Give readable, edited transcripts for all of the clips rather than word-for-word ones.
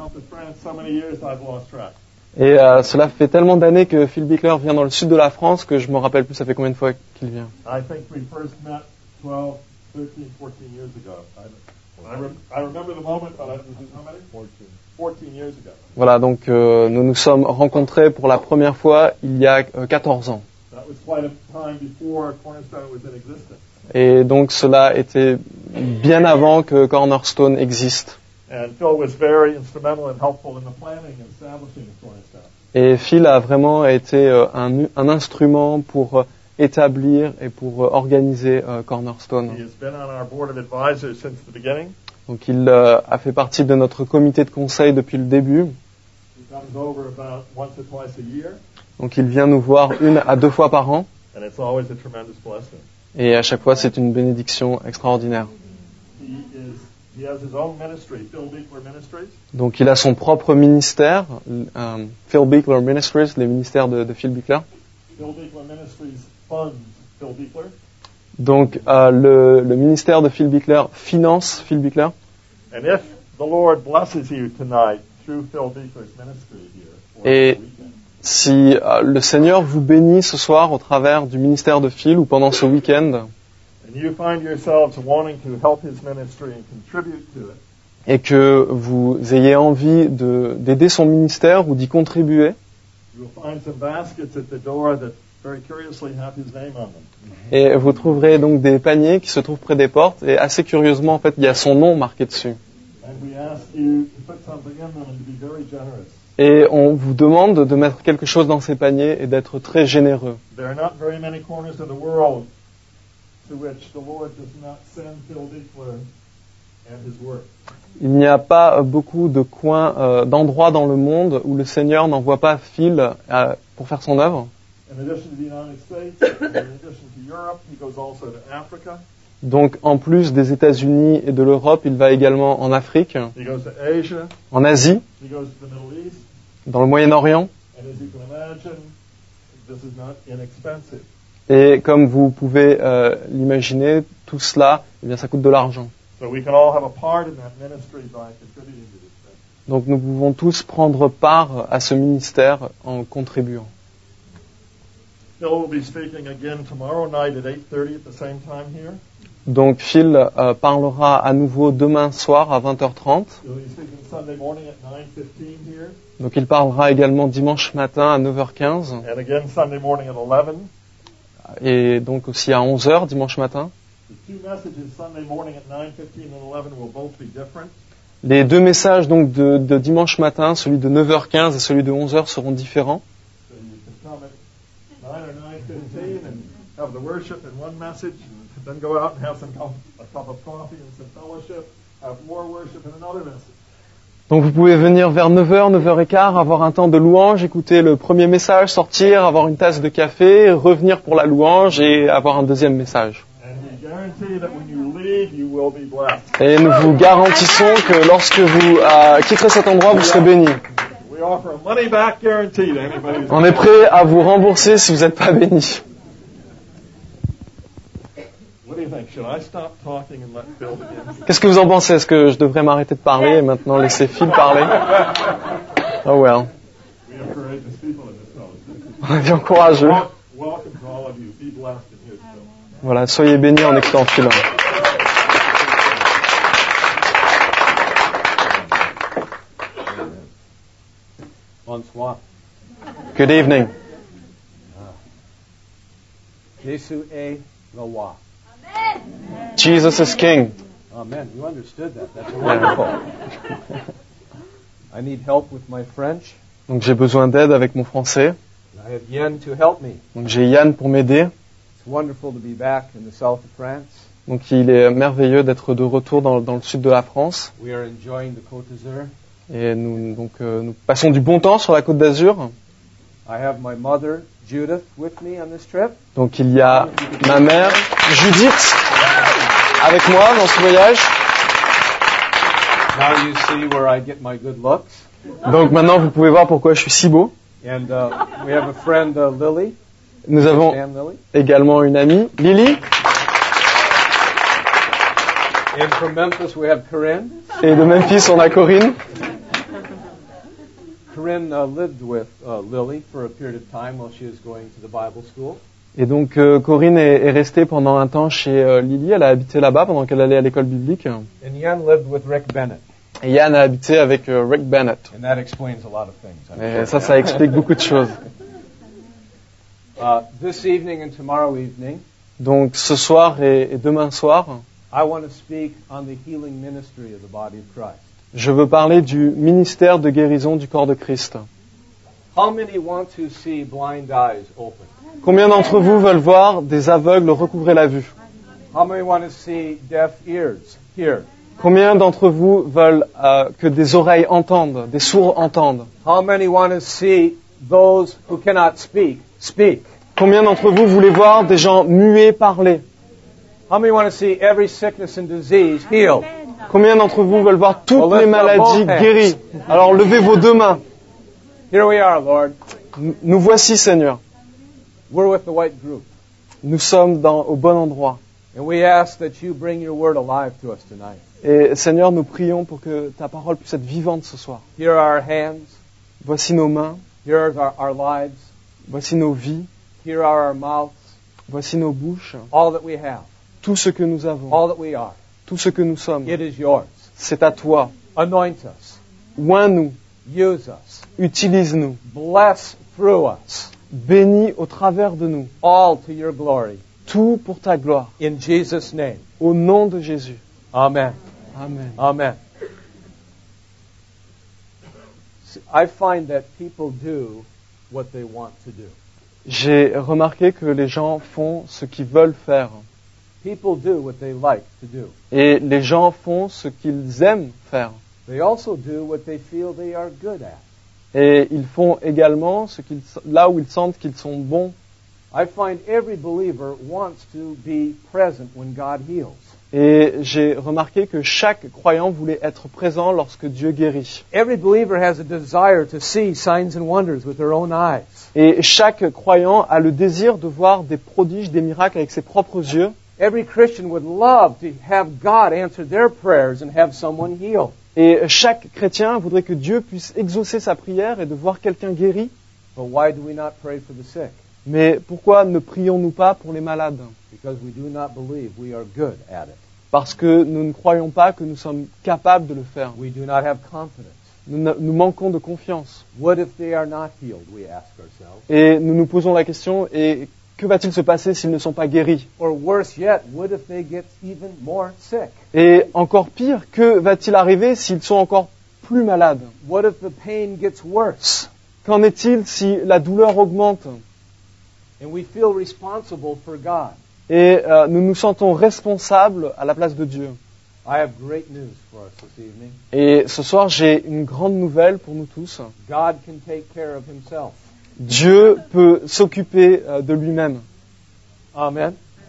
Et cela fait tellement d'années que Phil Bickler vient dans le sud de la France que je me rappelle plus ça fait combien de fois qu'il vient. I think we first met 12, 13, 14 years ago. I remember the moment, but how many? 14 years ago. Voilà, donc nous nous sommes rencontrés pour la première fois il y a 14 ans. That was quite a time before Cornerstone was in existence. Et donc cela était bien avant que Cornerstone existe. And Phil was very instrumental and helpful in the planning and establishing of Cornerstone. Et Phil a vraiment été un instrument pour établir et pour organiser Cornerstone. He has been on our board of advisors since the beginning. Donc il a fait partie de notre comité de conseil depuis le début. He comes over about once or twice a year. Donc il vient nous voir 1 à 2 fois par an. And it's always a tremendous blessing. Et à chaque fois c'est une bénédiction extraordinaire. He has his own ministry, Phil Bickler Ministries. Donc il a son propre ministère, Phil Bickler Ministries, les ministères de Phil Bickler. Phil Bickler Ministries funds Phil Bickler. Donc le ministère de Phil Bickler finance Phil Bickler. And if the Lord blesses you tonight through Phil Bickler's ministry here, Et si le Seigneur vous bénit ce soir au travers du ministère de Phil ou pendant ce week-end, and you find yourselves wanting to help his ministry and contribute to it, et que vous ayez envie d'aider son ministère ou d'y contribuer, you'll find some baskets at the door that very curiously have his name on them. et vous trouverez donc des paniers qui se trouvent près des portes, et assez curieusement, en fait, il y a son nom marqué dessus. And we ask you to put something in them and to be very generous. Et on vous demande de mettre quelque chose dans ces paniers et d'être très généreux. There are not very many corners of the world to which the Lord does not send Phil Bickler and his work. Il n'y a pas beaucoup de coins, d'endroits dans le monde où le Seigneur n'envoie pas Phil pour faire son œuvre. In addition to the United States, and in addition to Europe, he goes also to Africa. Donc, en plus des États-Unis et de l'Europe, il va également en Afrique, He goes to Asia. en Asie, He goes to the Middle East. dans le Moyen-Orient. And as you can imagine, this is not inexpensive. Et comme vous pouvez l'imaginer, tout cela, eh bien, ça coûte de l'argent. So we can all have a part in that ministry by contributing to this thing. Donc, nous pouvons tous prendre part à ce ministère en contribuant. Phil will be speaking again tomorrow night at 8:30 at the same time here. Donc, Phil parlera à nouveau demain soir à 20h30. He'll be speaking Sunday morning at 9:15 here. Donc, il parlera également dimanche matin à 9h15 And again Sunday morning at 11. et donc aussi à 11h dimanche matin. The two messages Sunday morning at 9:15 and 11 will both be different. Les deux messages donc de dimanche matin, celui de 9h15 et celui de 11h seront différents. So you can come at 9 or 9:15 and have the worship in one message, and then go out and have a cup of coffee and some fellowship, have more worship in another message. Donc vous pouvez venir vers 9h, 9h15, avoir un temps de louange, écouter le premier message, sortir, avoir une tasse de café, revenir pour la louange et avoir un deuxième message. And we guarantee that when you leave, you will be blessed. Et nous vous garantissons que lorsque vous quitterez cet endroit, vous serez bénis. We offer a money back guarantee to anybody who's On est prêt à vous rembourser si vous n'êtes pas bénis. What do you think? Should I stop talking and let Phil begin? Qu'est-ce que vous en pensez? Est-ce que je devrais m'arrêter de parler et maintenant laisser Phil parler? Oh well. We have courageous people in this fellowship. On est bien courageux. Welcome to all of you. Be blessed in his Phil. Voilà, soyez bénis en écoutant Phil. Bonsoir. Good evening. Jésus est le roi. Jesus is King. Amen. You understood that. That's wonderful. I need help with my French. Donc j'ai besoin d'aide avec mon français. I have Yann to help me. Donc j'ai Yann pour m'aider. It's wonderful to be back in the south of France. Donc il est merveilleux d'être de retour dans le sud de la France. We are enjoying the Côte d'Azur. Et nous passons du bon temps sur la Côte d'Azur. I have my mother, Judith, with me on this trip. Donc il y a ma mère, Judith, avec moi dans ce voyage. Now you see where I get my good looks. Donc maintenant vous pouvez voir pourquoi je suis si beau. And we have a friend, Lily. Nous avons Lily. également une amie, Lily. And from Memphis we have Corinne. Et de Memphis on a Corinne. Corinne lived with Lily for a period of time while she was going to the Bible school. Et donc Corinne est restée pendant un temps chez Lily, elle a habité là-bas pendant qu'elle allait à l'école biblique. And Yann lived with Rick Bennett. Et Yann a habité avec Rick Bennett. And that explains a lot of things. I'm Et sure. ça explique beaucoup de choses. This evening and tomorrow evening, Donc ce soir et demain soir, I want to speak on the healing ministry of the body of Christ. je veux parler du ministère de guérison du corps de Christ. How many want to see blind eyes open? Combien d'entre vous veulent voir des aveugles recouvrer la vue? How many want to see deaf ears hear? Combien d'entre vous veulent que des oreilles entendent, des sourds entendent? How many want to see those who cannot speak speak? Combien d'entre vous voulez voir des gens muets parler? How many want to see every sickness and disease healed? Combien d'entre vous veulent voir toutes les maladies guéries? Alors levez vos deux mains. Here we are, Lord. Nous voici, Seigneur. We're with the white group. Nous sommes au bon endroit. And we ask that you bring your word alive to us tonight. Et Seigneur, nous prions pour que ta parole puisse être vivante ce soir. Here are our hands. Voici nos mains. Here are our lives. Voici nos vies. Here are our mouths. Voici nos bouches. All that we have. Tout ce que nous avons. All that we are. Tout ce que nous sommes. It is yours. C'est à toi. Anoint us. Oins-nous. Use us. Utilise-nous. Bless through us. Bénis au travers de nous. All to your glory. Tout pour ta gloire. In Jesus' name. Au nom de Jésus. Amen. Amen. Amen. I find that people do what they want to do. J'ai remarqué que les gens font ce qu'ils veulent faire. People do what they like to do. Et les gens font ce qu'ils aiment faire. They also do what they feel they are good at. Et ils font également là où ils sentent qu'ils sont bons. I find every believer wants to be present when God heals. Et j'ai remarqué que chaque croyant voulait être présent lorsque Dieu guérit. Every believer has a desire to see signs and wonders with their own eyes. Et chaque croyant a le désir de voir des prodiges, des miracles avec ses propres yeux. Every Christian would love to have God answer their prayers and have someone healed. Et chaque chrétien voudrait que Dieu puisse exaucer sa prière et de voir quelqu'un guéri. But why do we not pray for the sick? Mais pourquoi ne prions-nous pas pour les malades? Because we do not believe we are good at it. Parce que nous ne croyons pas que nous sommes capables de le faire. We do not have confidence. Nous manquons de confiance. What if they are not healed, we ask ourselves. Et nous nous posons la question, et que va-t-il se passer s'ils ne sont pas guéris? Or worse yet, what if they get even more sick? Et encore pire, que va-t-il arriver s'ils sont encore plus malades? What if the pain gets worse? Qu'en est-il si la douleur augmente? And we feel responsible for God. Et nous nous sentons responsables à la place de Dieu. I have great news for us this evening. Et ce soir, j'ai une grande nouvelle pour nous tous. God can take care of himself. Dieu peut s'occuper de lui-même. Amen.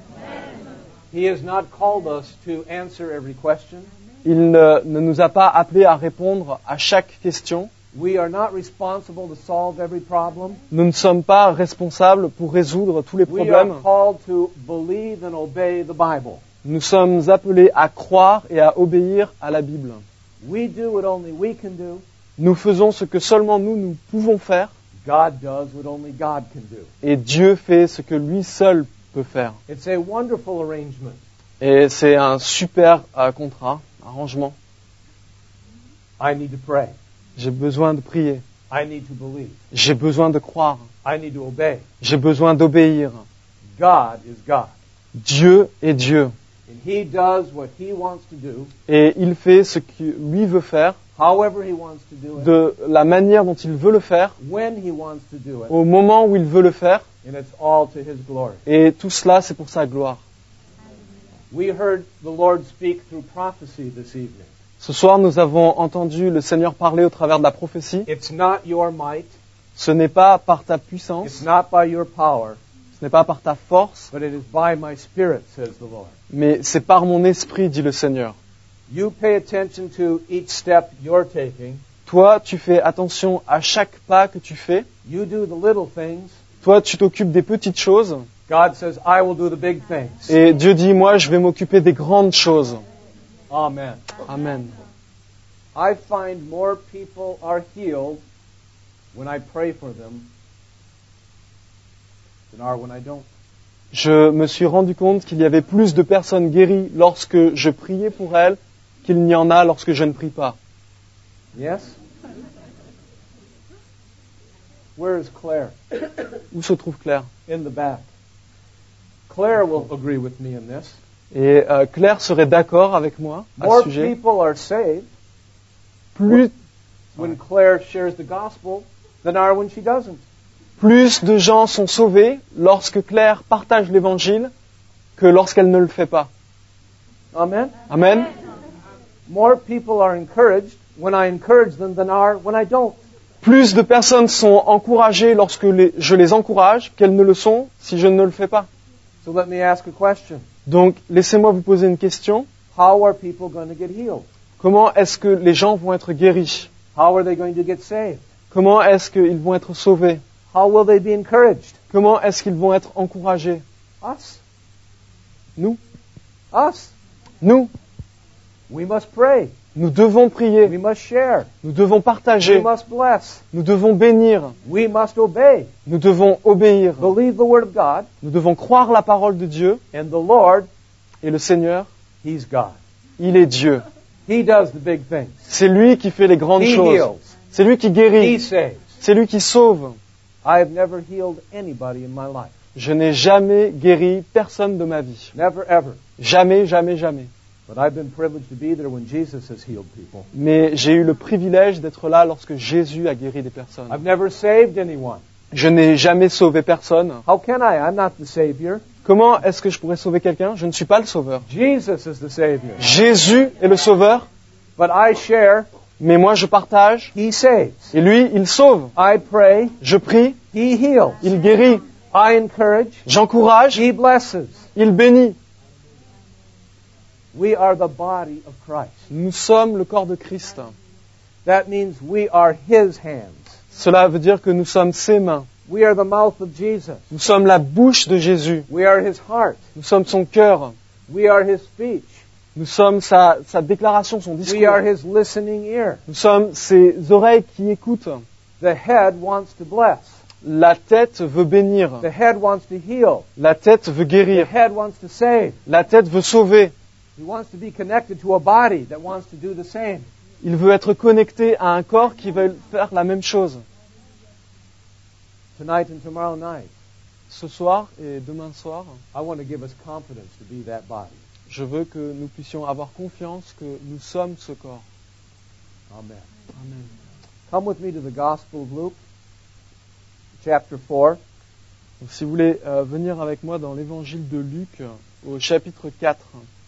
He has not called us to answer every question. Il ne nous a pas appelés à répondre à chaque question. We are not responsible to solve every problem. Nous ne sommes pas responsables pour résoudre tous les We are problèmes. called to believe and obey the Bible. Nous sommes appelés à croire et à obéir à la Bible. We do what only we can do. Nous faisons ce que seulement nous pouvons faire. God does what only God can do. Et Dieu fait ce que lui seul peut faire. It's a wonderful arrangement. Et c'est un super arrangement. I need to pray. J'ai besoin de prier. I need to believe. J'ai besoin de croire. I need to obey. J'ai besoin d'obéir. God is God. Dieu est Dieu. And He does what He wants to do, Et il fait ce qu'il lui veut faire, however He wants to do it, de la manière dont il veut le faire, when He wants to do it, au moment où il veut le faire. and it's all to His glory. Et tout cela, c'est pour sa gloire. We heard the Lord speak through prophecy this evening. Ce soir, nous avons entendu le Seigneur parler au travers de la prophétie. It's not your might, Ce n'est pas par ta it's puissance, not by your power, ce n'est pas par ta force, but it is by my Spirit, says the Lord. mais c'est par mon esprit, dit le Seigneur. You pay attention to each step you're taking. Toi, tu fais attention à chaque pas que tu fais. You do the little things. Toi, tu t'occupes des petites choses. God says, I will do the big things. Et Dieu dit, moi, je vais m'occuper des grandes choses. Amen. Amen. I find more people are healed when I pray for them than are when I don't. Je me suis rendu compte qu'il y avait plus de personnes guéries lorsque je priais pour elles qu'il n'y en a lorsque je ne prie pas. Yes? Where is Claire? Où se trouve Claire? In the back. Claire will agree with me in this. Et Claire serait d'accord avec moi à ce More sujet. people are saved Plus, when Claire shares the gospel than are when she doesn't. plus de gens sont sauvés lorsque Claire partage l'évangile que lorsqu'elle ne le fait pas. Amen? Amen. More people are encouraged when I encourage them than are when I don't. Plus de personnes sont encouragées lorsque je les encourage qu'elles ne le sont si je ne le fais pas. So let me ask a question. Donc, laissez-moi vous poser une question. How are people going to get healed? Comment est-ce que les gens vont être guéris? How are they going to get saved? Comment est-ce qu'ils vont être sauvés? How will they be encouraged? Comment est-ce qu'ils vont être encouragés? Us. Nous. Us. Nous. We must pray. Nous devons prier. We must share. Nous devons We partager. must bless. Nous devons bénir. We must obey. Nous devons obéir. Believe the word of God. Nous devons croire la parole de Dieu. And the Lord, Et le Seigneur, He's God. il est Dieu. He does the big things. C'est lui qui fait les grandes He choses. heals. C'est lui qui He guérit. saves. C'est lui qui sauve. I have never healed anybody in my life. Je n'ai jamais guéri personne de ma vie. Never, ever. Jamais, jamais, jamais. But I've been privileged to be there when Jesus has healed people. Mais j'ai eu le privilège d'être là lorsque Jésus a guéri des personnes. I've never saved anyone. Je n'ai jamais sauvé personne. How can I? I'm not the Savior. Comment est-ce que je pourrais sauver quelqu'un? Je ne suis pas le sauveur. Jesus is the Savior. Jésus est le sauveur, But I share. mais moi je partage, He saves. et lui, il sauve. I pray. Je prie, He heals. il guérit. I encourage. J'encourage, He blesses. il bénit. We are the body of Christ. Nous sommes le corps de Christ. That means we are His hands. Cela veut dire que nous sommes ses mains. We are the mouth of Jesus. Nous sommes la bouche de Jésus. We are His heart. Nous sommes son cœur. We are His speech. Nous sommes sa déclaration, son discours. We are His listening ear. Nous sommes ses oreilles qui écoutent. The head wants to bless. La tête veut bénir. The head wants to heal. La tête veut The guérir. head wants to save. La tête veut sauver. He wants to be connected to a body that wants to do the same. Il veut être connecté à un corps qui veut faire la même chose. Tonight and tomorrow night, Ce soir et demain soir, I want to give us confidence to be that body. je veux que nous puissions avoir confiance que nous sommes ce corps. Amen. Amen. Come with me to the Gospel of Luke, chapter 4. Donc, si vous voulez venir avec moi dans l'évangile de Luc, au chapitre 4,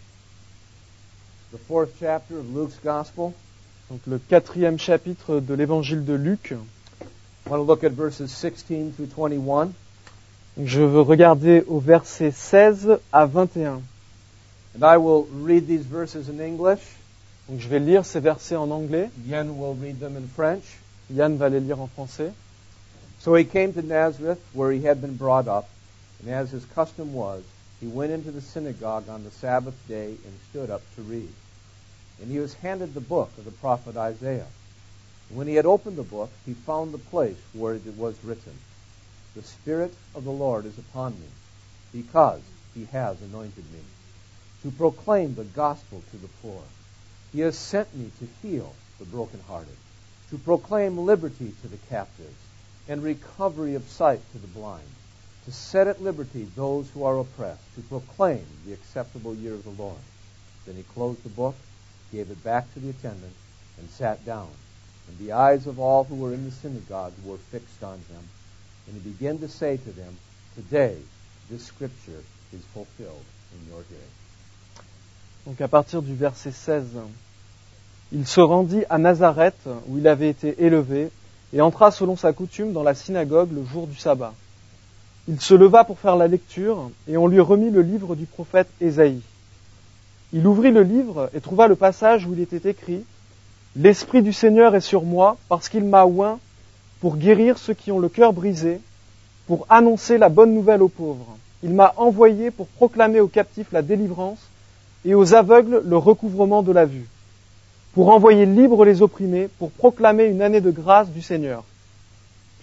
The fourth chapter of Luke's Gospel. donc le 4e chapitre de l'évangile de Luc. I want to look at verses 16 through 21. Donc, je veux regarder au verset 16 à 21. And I will read these verses in English. Donc, je vais lire ces versets en anglais. Yen will read them in French. Yann va les lire en français. So he came to Nazareth, where he had been brought up, and as his custom was, he went into the synagogue on the Sabbath day and stood up to read. And he was handed the book of the prophet Isaiah. And when he had opened the book, he found the place where it was written, "The Spirit of the Lord is upon me, because he has anointed me, to proclaim the gospel to the poor. He has sent me to heal the brokenhearted, to proclaim liberty to the captives, and recovery of sight to the blind, to set at liberty those who are oppressed, to proclaim the acceptable year of the Lord." Then he closed the book, gave it back to the attendant, and sat down. And the eyes of all who were in the synagogue were fixed on him. And he began to say to them, "Today this scripture is fulfilled in your hearing." Donc à partir du verset 16, il se rendit à Nazareth, où il avait été élevé, et entra selon sa coutume dans la synagogue le jour du sabbat. Il se leva pour faire la lecture, et on lui remit le livre du prophète Ésaïe. Il ouvrit le livre et trouva le passage où il était écrit « L'Esprit du Seigneur est sur moi, parce qu'il m'a oint pour guérir ceux qui ont le cœur brisé, pour annoncer la bonne nouvelle aux pauvres. Il m'a envoyé pour proclamer aux captifs la délivrance et aux aveugles le recouvrement de la vue, pour envoyer libres les opprimés, pour proclamer une année de grâce du Seigneur.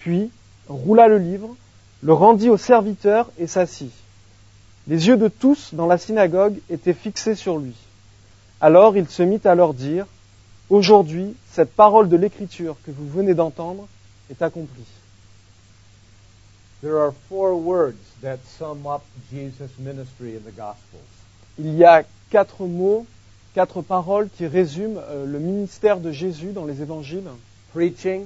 Puis, roula le livre, le rendit au serviteur et s'assit. Les yeux de tous dans la synagogue étaient fixés sur lui. Alors il se mit à leur dire, « Aujourd'hui, cette parole de l'Écriture que vous venez d'entendre est accomplie. » There are 4 words that sum up Jesus' ministry in the Gospels. Il y a 4 mots, 4 paroles qui résument le ministère de Jésus dans les évangiles. Preaching,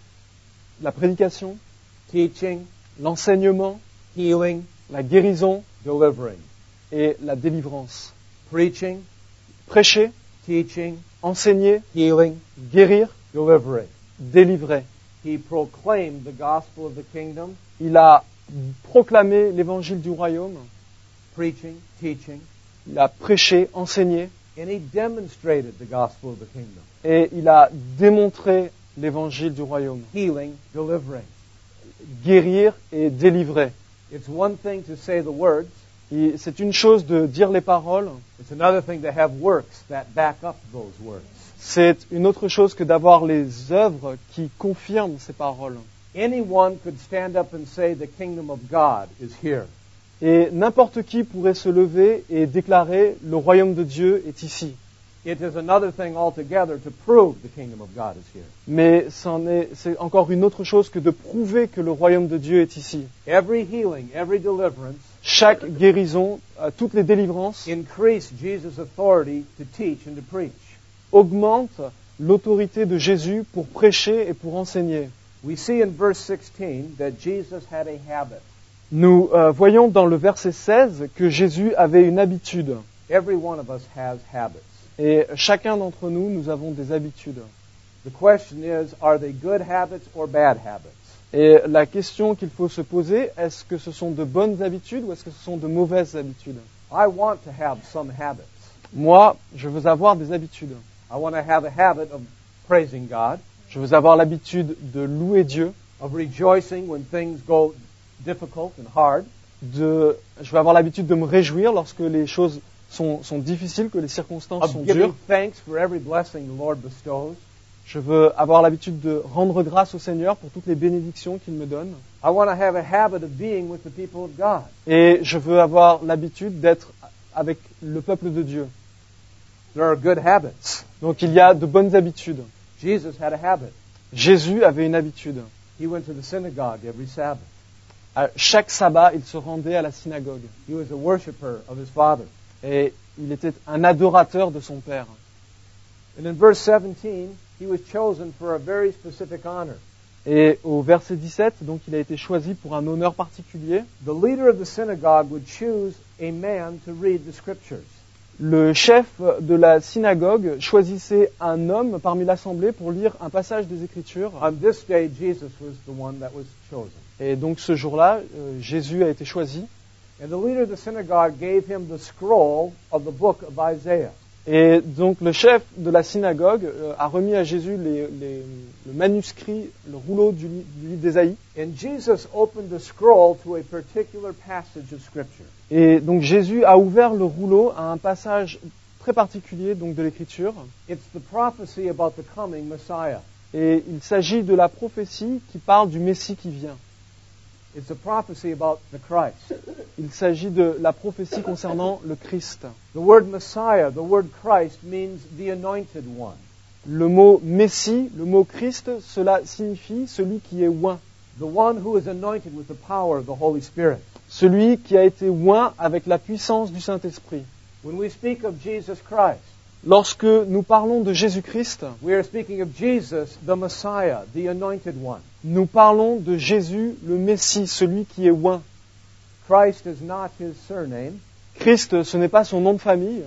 La prédication, teaching, l'enseignement, healing, la guérison delivering. et la délivrance. Preaching, Prêcher, teaching, enseigner, healing, guérir, delivering. délivrer. He proclaimed the gospel of the kingdom, Il a proclamé l'évangile du royaume, preaching, teaching, il a prêché, enseigné, and he demonstrated the gospel of the kingdom, et il a démontré l'évangile du royaume. healing, delivering. Guérir et délivrer. It's one thing to say the words, Et c'est une chose de dire les paroles, it's another thing to have works that back up those words. c'est une autre chose que d'avoir les œuvres qui confirment ces paroles. Anyone could stand up and say the kingdom of God is here. Et n'importe qui pourrait se lever et déclarer le royaume de Dieu est ici. It is another thing altogether to prove the kingdom of God is here. Mais c'est encore une autre chose que de prouver que le royaume de Dieu est ici. Every healing, every deliverance Chaque guérison, toutes les délivrances increase Jesus' authority to teach and to preach. augmentent l'autorité de Jésus pour prêcher et pour enseigner. We see in verse 16 that Jesus had a habit. Nous voyons dans le verset 16 que Jésus avait une habitude. Every one of us has habits. Et chacun d'entre nous, nous avons des habitudes. The question is, are they good habits or bad habits? Et la question qu'il faut se poser, est-ce que ce sont de bonnes habitudes ou est-ce que ce sont de mauvaises habitudes? I want to have some habits. Moi, je veux avoir des habitudes. I want to have a habit of praising God, Je veux avoir l'habitude de louer Dieu, of rejoicing when things go difficult and hard, je veux avoir l'habitude de me réjouir lorsque les choses sont difficiles, que les circonstances sont of giving dures. thanks for every blessing the Lord bestows. Je veux avoir l'habitude de rendre grâce au Seigneur pour toutes les bénédictions qu'il me donne. I want to have a habit of being with the people of God. Et je veux avoir l'habitude d'être avec le peuple de Dieu. There are good habits. Donc il y a de bonnes habitudes. Jesus had a habit. Jésus avait une habitude. He went to the synagogue every Sabbath. À chaque sabbat, il se rendait à la synagogue. He was a worshiper of his Father. Et il était un adorateur de son Père. And in verse 17, he was chosen for a very specific honor. Et au verset 17, donc il a été choisi pour un honneur particulier. The leader of the synagogue would choose a man to read the scriptures. Le chef de la synagogue choisissait un homme parmi l'assemblée pour lire un passage des Écritures. On this day, Jesus was the one that was chosen. Et donc ce jour-là, Jésus a été choisi. And the leader of the synagogue gave him the scroll of the book of Isaiah. Et donc le chef de la synagogue a remis à Jésus le manuscrit, le rouleau du livre d'Ésaïe. And Jesus opened the scroll to a particular passage of Scripture. Et donc Jésus a ouvert le rouleau à un passage très particulier donc de l'Écriture. It's the prophecy about the coming Messiah. Et il s'agit de la prophétie qui parle du Messie qui vient. It's a prophecy about the Christ. Il s'agit de la prophétie concernant le Christ. The word Messiah, the word Christ, means the anointed one. Le mot Messie, le mot Christ, cela signifie celui qui est oint. The one who is anointed with the power of the Holy Spirit. Celui qui a été oint avec la puissance du Saint-Esprit. When we speak of Jesus Christ, Lorsque nous parlons de Jésus-Christ, we are speaking of Jesus, the Messiah, the anointed one. nous parlons de Jésus, le Messie, celui qui est oint. Christ is not his surname. Christ, ce n'est pas son nom de famille.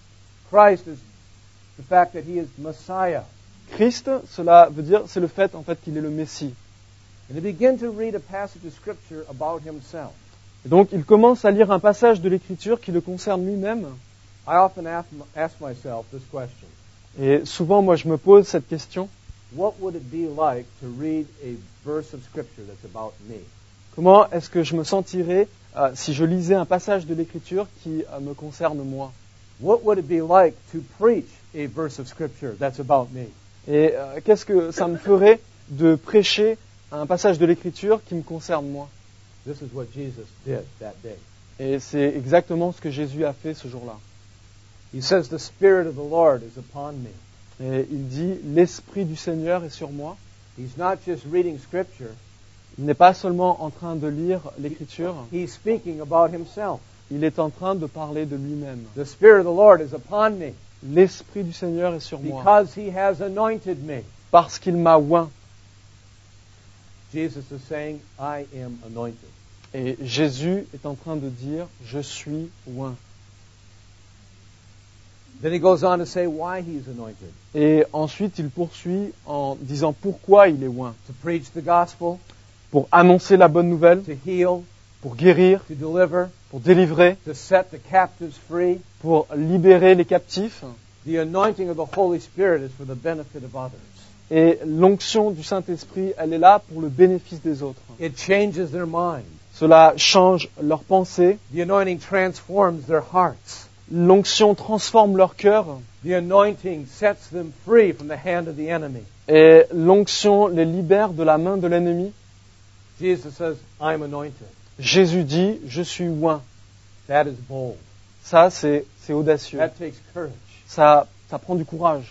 Christ is the fact that he is Messiah. Christ, cela veut dire, c'est le fait en fait qu'il est le Messie. And to begin to read a passage of Scripture about himself. Et donc il commence à lire un passage de l'Écriture qui le concerne lui-même. I often ask myself this question. Et souvent, moi, je me pose cette question. What would it be like to read a verse of Scripture that's about me? Comment est-ce que je me sentirais si je lisais un passage de l'Écriture qui me concerne moi? What would it be like to preach a verse of Scripture that's about me? Et qu'est-ce que ça me ferait de prêcher à un passage de l'Écriture qui me concerne moi. This is what Jesus did that day. Et c'est exactement ce que Jésus a fait ce jour-là. He says, "The Spirit of the Lord is upon me." Et il dit, l'Esprit du Seigneur est sur moi. He's not just reading Scripture. Il n'est pas seulement en train de lire l'Écriture, He's speaking about himself. il est en train de parler de lui-même. The Spirit of the Lord is upon me L'Esprit du Seigneur est sur moi, because He has anointed me. parce qu'il m'a oint. Jesus is saying, "I am anointed." Et Jésus est en train de dire, je suis oint. Then he goes on to say why he's anointed. Et ensuite, il poursuit en disant pourquoi il est oint. To preach the gospel, Pour annoncer la bonne nouvelle, to heal, pour guérir, to deliver, pour délivrer, to set the captives free. pour libérer les captifs. The anointing of the Holy Spirit is for the benefit of others. Et l'onction du Saint-Esprit, elle est là pour le bénéfice des autres. It changes their mind. Cela change leurs pensées. The anointing transforms their hearts. L'onction transforme leur cœur. The anointing sets them free from the hand of the enemy. Et l'onction les libère de la main de l'ennemi. Jesus says, "I'm anointed." Jésus dit, je suis oint. That is bold. Ça, c'est audacieux. That takes courage. Ça prend du courage.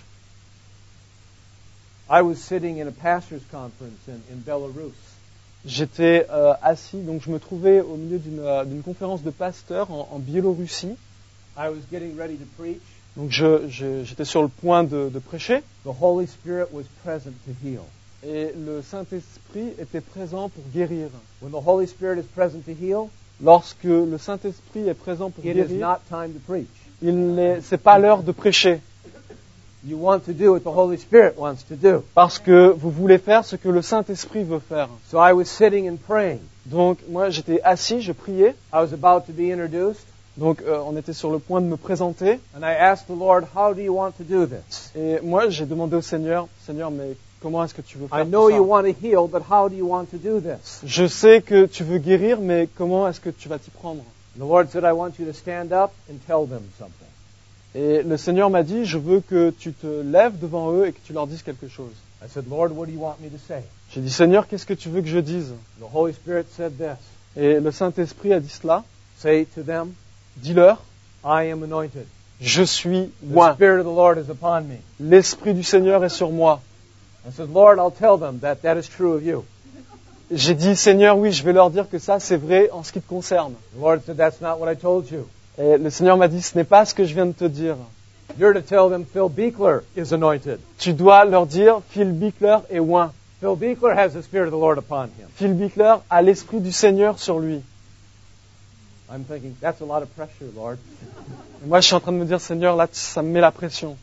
I was sitting in a pastor's conference in Belarus. J'étais assis, donc je me trouvais au milieu d'une conférence de pasteurs en Biélorussie. I was getting ready to preach. Donc j'étais sur le point de prêcher. The Holy Spirit was present to heal. Et le Saint-Esprit était présent pour guérir. When the Holy Spirit is present to heal, Lorsque le Saint-Esprit est présent pour it is guérir, not time to preach. c'est pas l'heure de prêcher. You want to do what the Holy Spirit wants to do. Parce que vous voulez faire ce que le Saint-Esprit veut faire. So I was sitting and praying. Donc moi j'étais assis, je priais. I was about to be introduced. Donc on était sur le point de me présenter. And I asked the Lord, "How do you want to do this? Et moi j'ai demandé au Seigneur, Seigneur, mais comment est-ce que tu veux I faire know tout you ça? want to heal, but how do you want to do this?" Je sais que tu veux guérir, mais comment est-ce que tu vas t'y prendre? And the Lord said, "I want you to stand up and tell them something." Et le Seigneur m'a dit, je veux que tu te lèves devant eux et que tu leur dises quelque chose. I said, "Lord, what do you want me to say?" J'ai dit, Seigneur, qu'est-ce que tu veux que je dise? The Holy Spirit said this. Et le Saint-Esprit a dit cela. Say to them, Dis-leur, "I am anointed. je suis The oint. Spirit of the Lord is upon me." L'Esprit du Seigneur est sur moi. I said, "Lord, I'll tell them that that is true of you." J'ai dit, Seigneur, oui, je vais leur dire que ça, c'est vrai en ce qui te concerne. The Lord said, "That's not what I told you. Et le Seigneur m'a dit, ce n'est pas ce que je viens de te dire. You're to tell them Phil Beekler is anointed. Tu dois leur dire, Phil Bickler est oint. Phil Beekler has the Spirit of the Lord upon him." Phil Bickler a l'Esprit du Seigneur sur lui. I'm thinking, that's a lot of pressure, Lord. Et moi, je suis en train de me dire, Seigneur, là, ça me met la pression.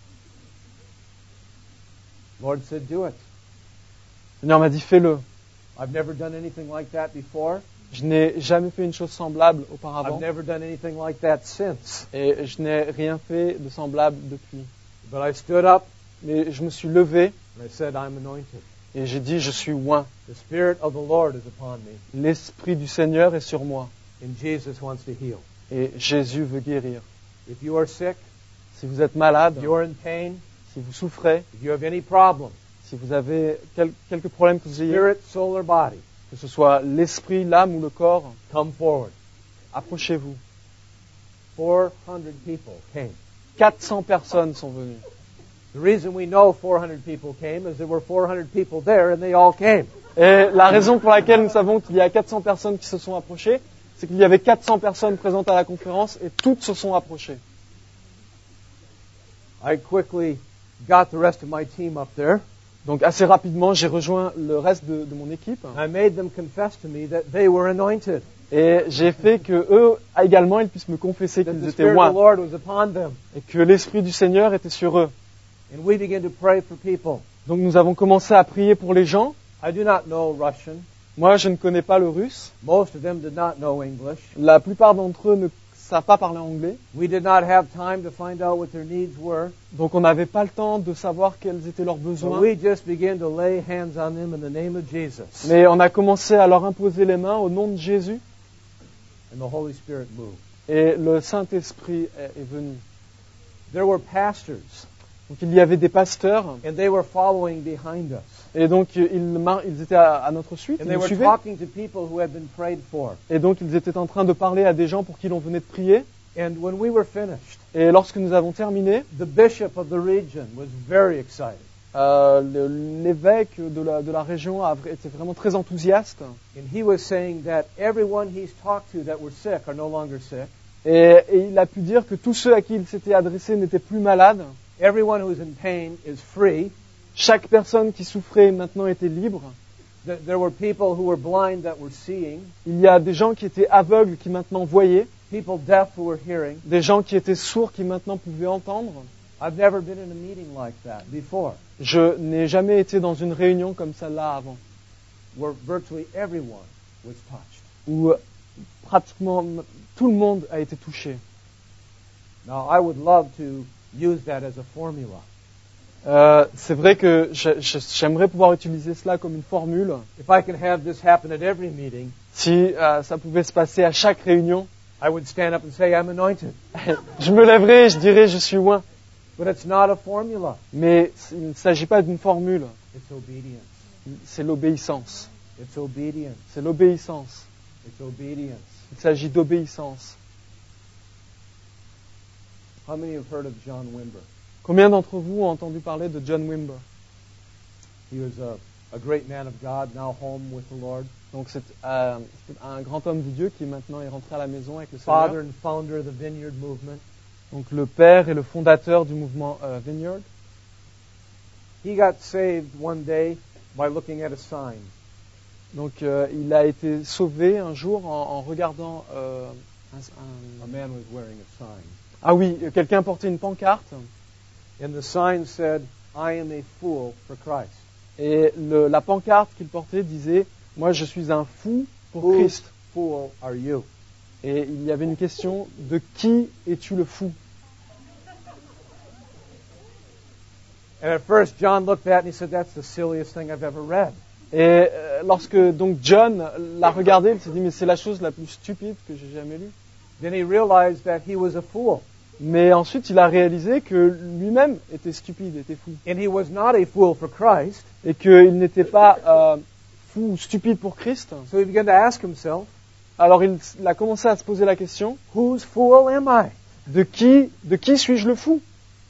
The Lord said, "Do it." Le Seigneur m'a dit, fais-le. I've never done anything like that before. Je n'ai jamais fait une chose semblable I've auparavant. never done anything like that since. Et je n'ai rien fait de semblable depuis. But I stood up Mais je me suis levé and I said, "I'm anointed. et j'ai dit, je suis oint. The Spirit of the Lord is upon me." L'Esprit du Seigneur est sur moi. And Jesus wants to heal. Et Jésus veut guérir. If you are sick, Si vous êtes malade, if you are in pain, si vous souffrez, if you have any problem, si vous avez quelques problèmes que vous ayez, spirit, soul, or body, que ce soit l'esprit, l'âme ou le corps, come forward. approchez-vous. 400 people came. 400 personnes sont venues. The reason we know 400 people came is there were 400 people there and they all came. Et la raison pour laquelle nous savons qu'il y a 400 personnes qui se sont approchées, c'est qu'il y avait 400 personnes présentes à la conférence et toutes se sont approchées. I quickly got the rest of my team up there. Donc assez rapidement, j'ai rejoint le reste de mon équipe I made them confess to me that they were anointed, et j'ai fait que eux également ils puissent me confesser that qu'ils the étaient Spirit of the oints Lord was upon them. et que l'Esprit du Seigneur était sur eux. And we began to pray for people. Donc nous avons commencé à prier pour les gens. I do not know Russian. Moi, je ne connais pas le russe. Most of them did not know English. La plupart d'entre eux ne savent pas parler anglais. We did not have time to find out what their needs were. Donc on n'avait pas le temps de savoir quels étaient leurs So besoins. we just began to lay hands on them in the name of Jesus. Mais on a commencé à leur imposer les mains au nom de Jésus. And the Holy Spirit moved. Et le Saint-Esprit est venu. There were pastors Donc il y avait des pasteurs, and they were following behind us. et donc ils étaient à notre suite, And ils they nous were suivaient. talking to people who had been prayed for. Et donc ils étaient en train de parler à des gens pour qui l'on venait de prier. And when we were finished, Et lorsque nous avons terminé, the bishop of the region was very excited. L'évêque de la région était vraiment très enthousiaste. And he was saying that everyone he's talked to that were sick are no longer sick. Et il a pu dire que tous ceux à qui il s'était adressé n'étaient plus malades. Everyone who's in pain is free. Chaque personne qui souffrait maintenant était libre. There were people who were blind that were seeing. Il y a des gens qui étaient aveugles qui maintenant voyaient. People deaf who were hearing. Des gens qui étaient sourds qui maintenant pouvaient entendre. I've never been in a meeting like that before, Je n'ai jamais été dans une réunion comme celle-là avant, where virtually everyone was touched. où pratiquement tout le monde a été touché. Now, I would love to use that as a formula. C'est vrai que j'aimerais pouvoir utiliser cela comme une formule. If I could have this happen at every meeting, Si ça pouvait se passer à chaque réunion, I would stand up and say, I'm anointed. je me lèverais et je dirais je suis oint. But it's not a formula. Mais il ne s'agit pas d'une formule, It's obedience. c'est l'obéissance. It's obedience. C'est l'obéissance. It's obedience. Il s'agit d'obéissance. How many have heard of John Wimber? Combien d'entre vous ont entendu parler de John Wimber? He was a great man of God, now home with the Lord. Donc c'est un grand homme de Dieu qui maintenant est rentré à la maison avec le Father Seigneur. and founder of the Vineyard Movement. Donc le père et le fondateur du mouvement Vineyard. He got saved one day by looking at a sign. Donc il a été sauvé un jour en regardant A man was wearing a sign. Ah oui, quelqu'un portait une pancarte And the sign said, I am a fool for Christ. et la pancarte qu'il portait disait « Moi je suis un fou pour Whose Christ fool are you? » Et il y avait une question « De qui es-tu le fou ?» And at first John looked at it and he said, that's the silliest thing I've ever read. Et lorsque donc John l'a regardé, il s'est dit « Mais c'est la chose la plus stupide que j'ai jamais lue. » Then he realized that he was a fool. Mais ensuite il a réalisé que lui-même était stupide, était fou. And he was not a fool for Christ. Et qu'il n'était pas fou ou stupide pour Christ. So he began to ask himself, Alors il a commencé à se poser la question whose fool am I? de qui suis-je le fou?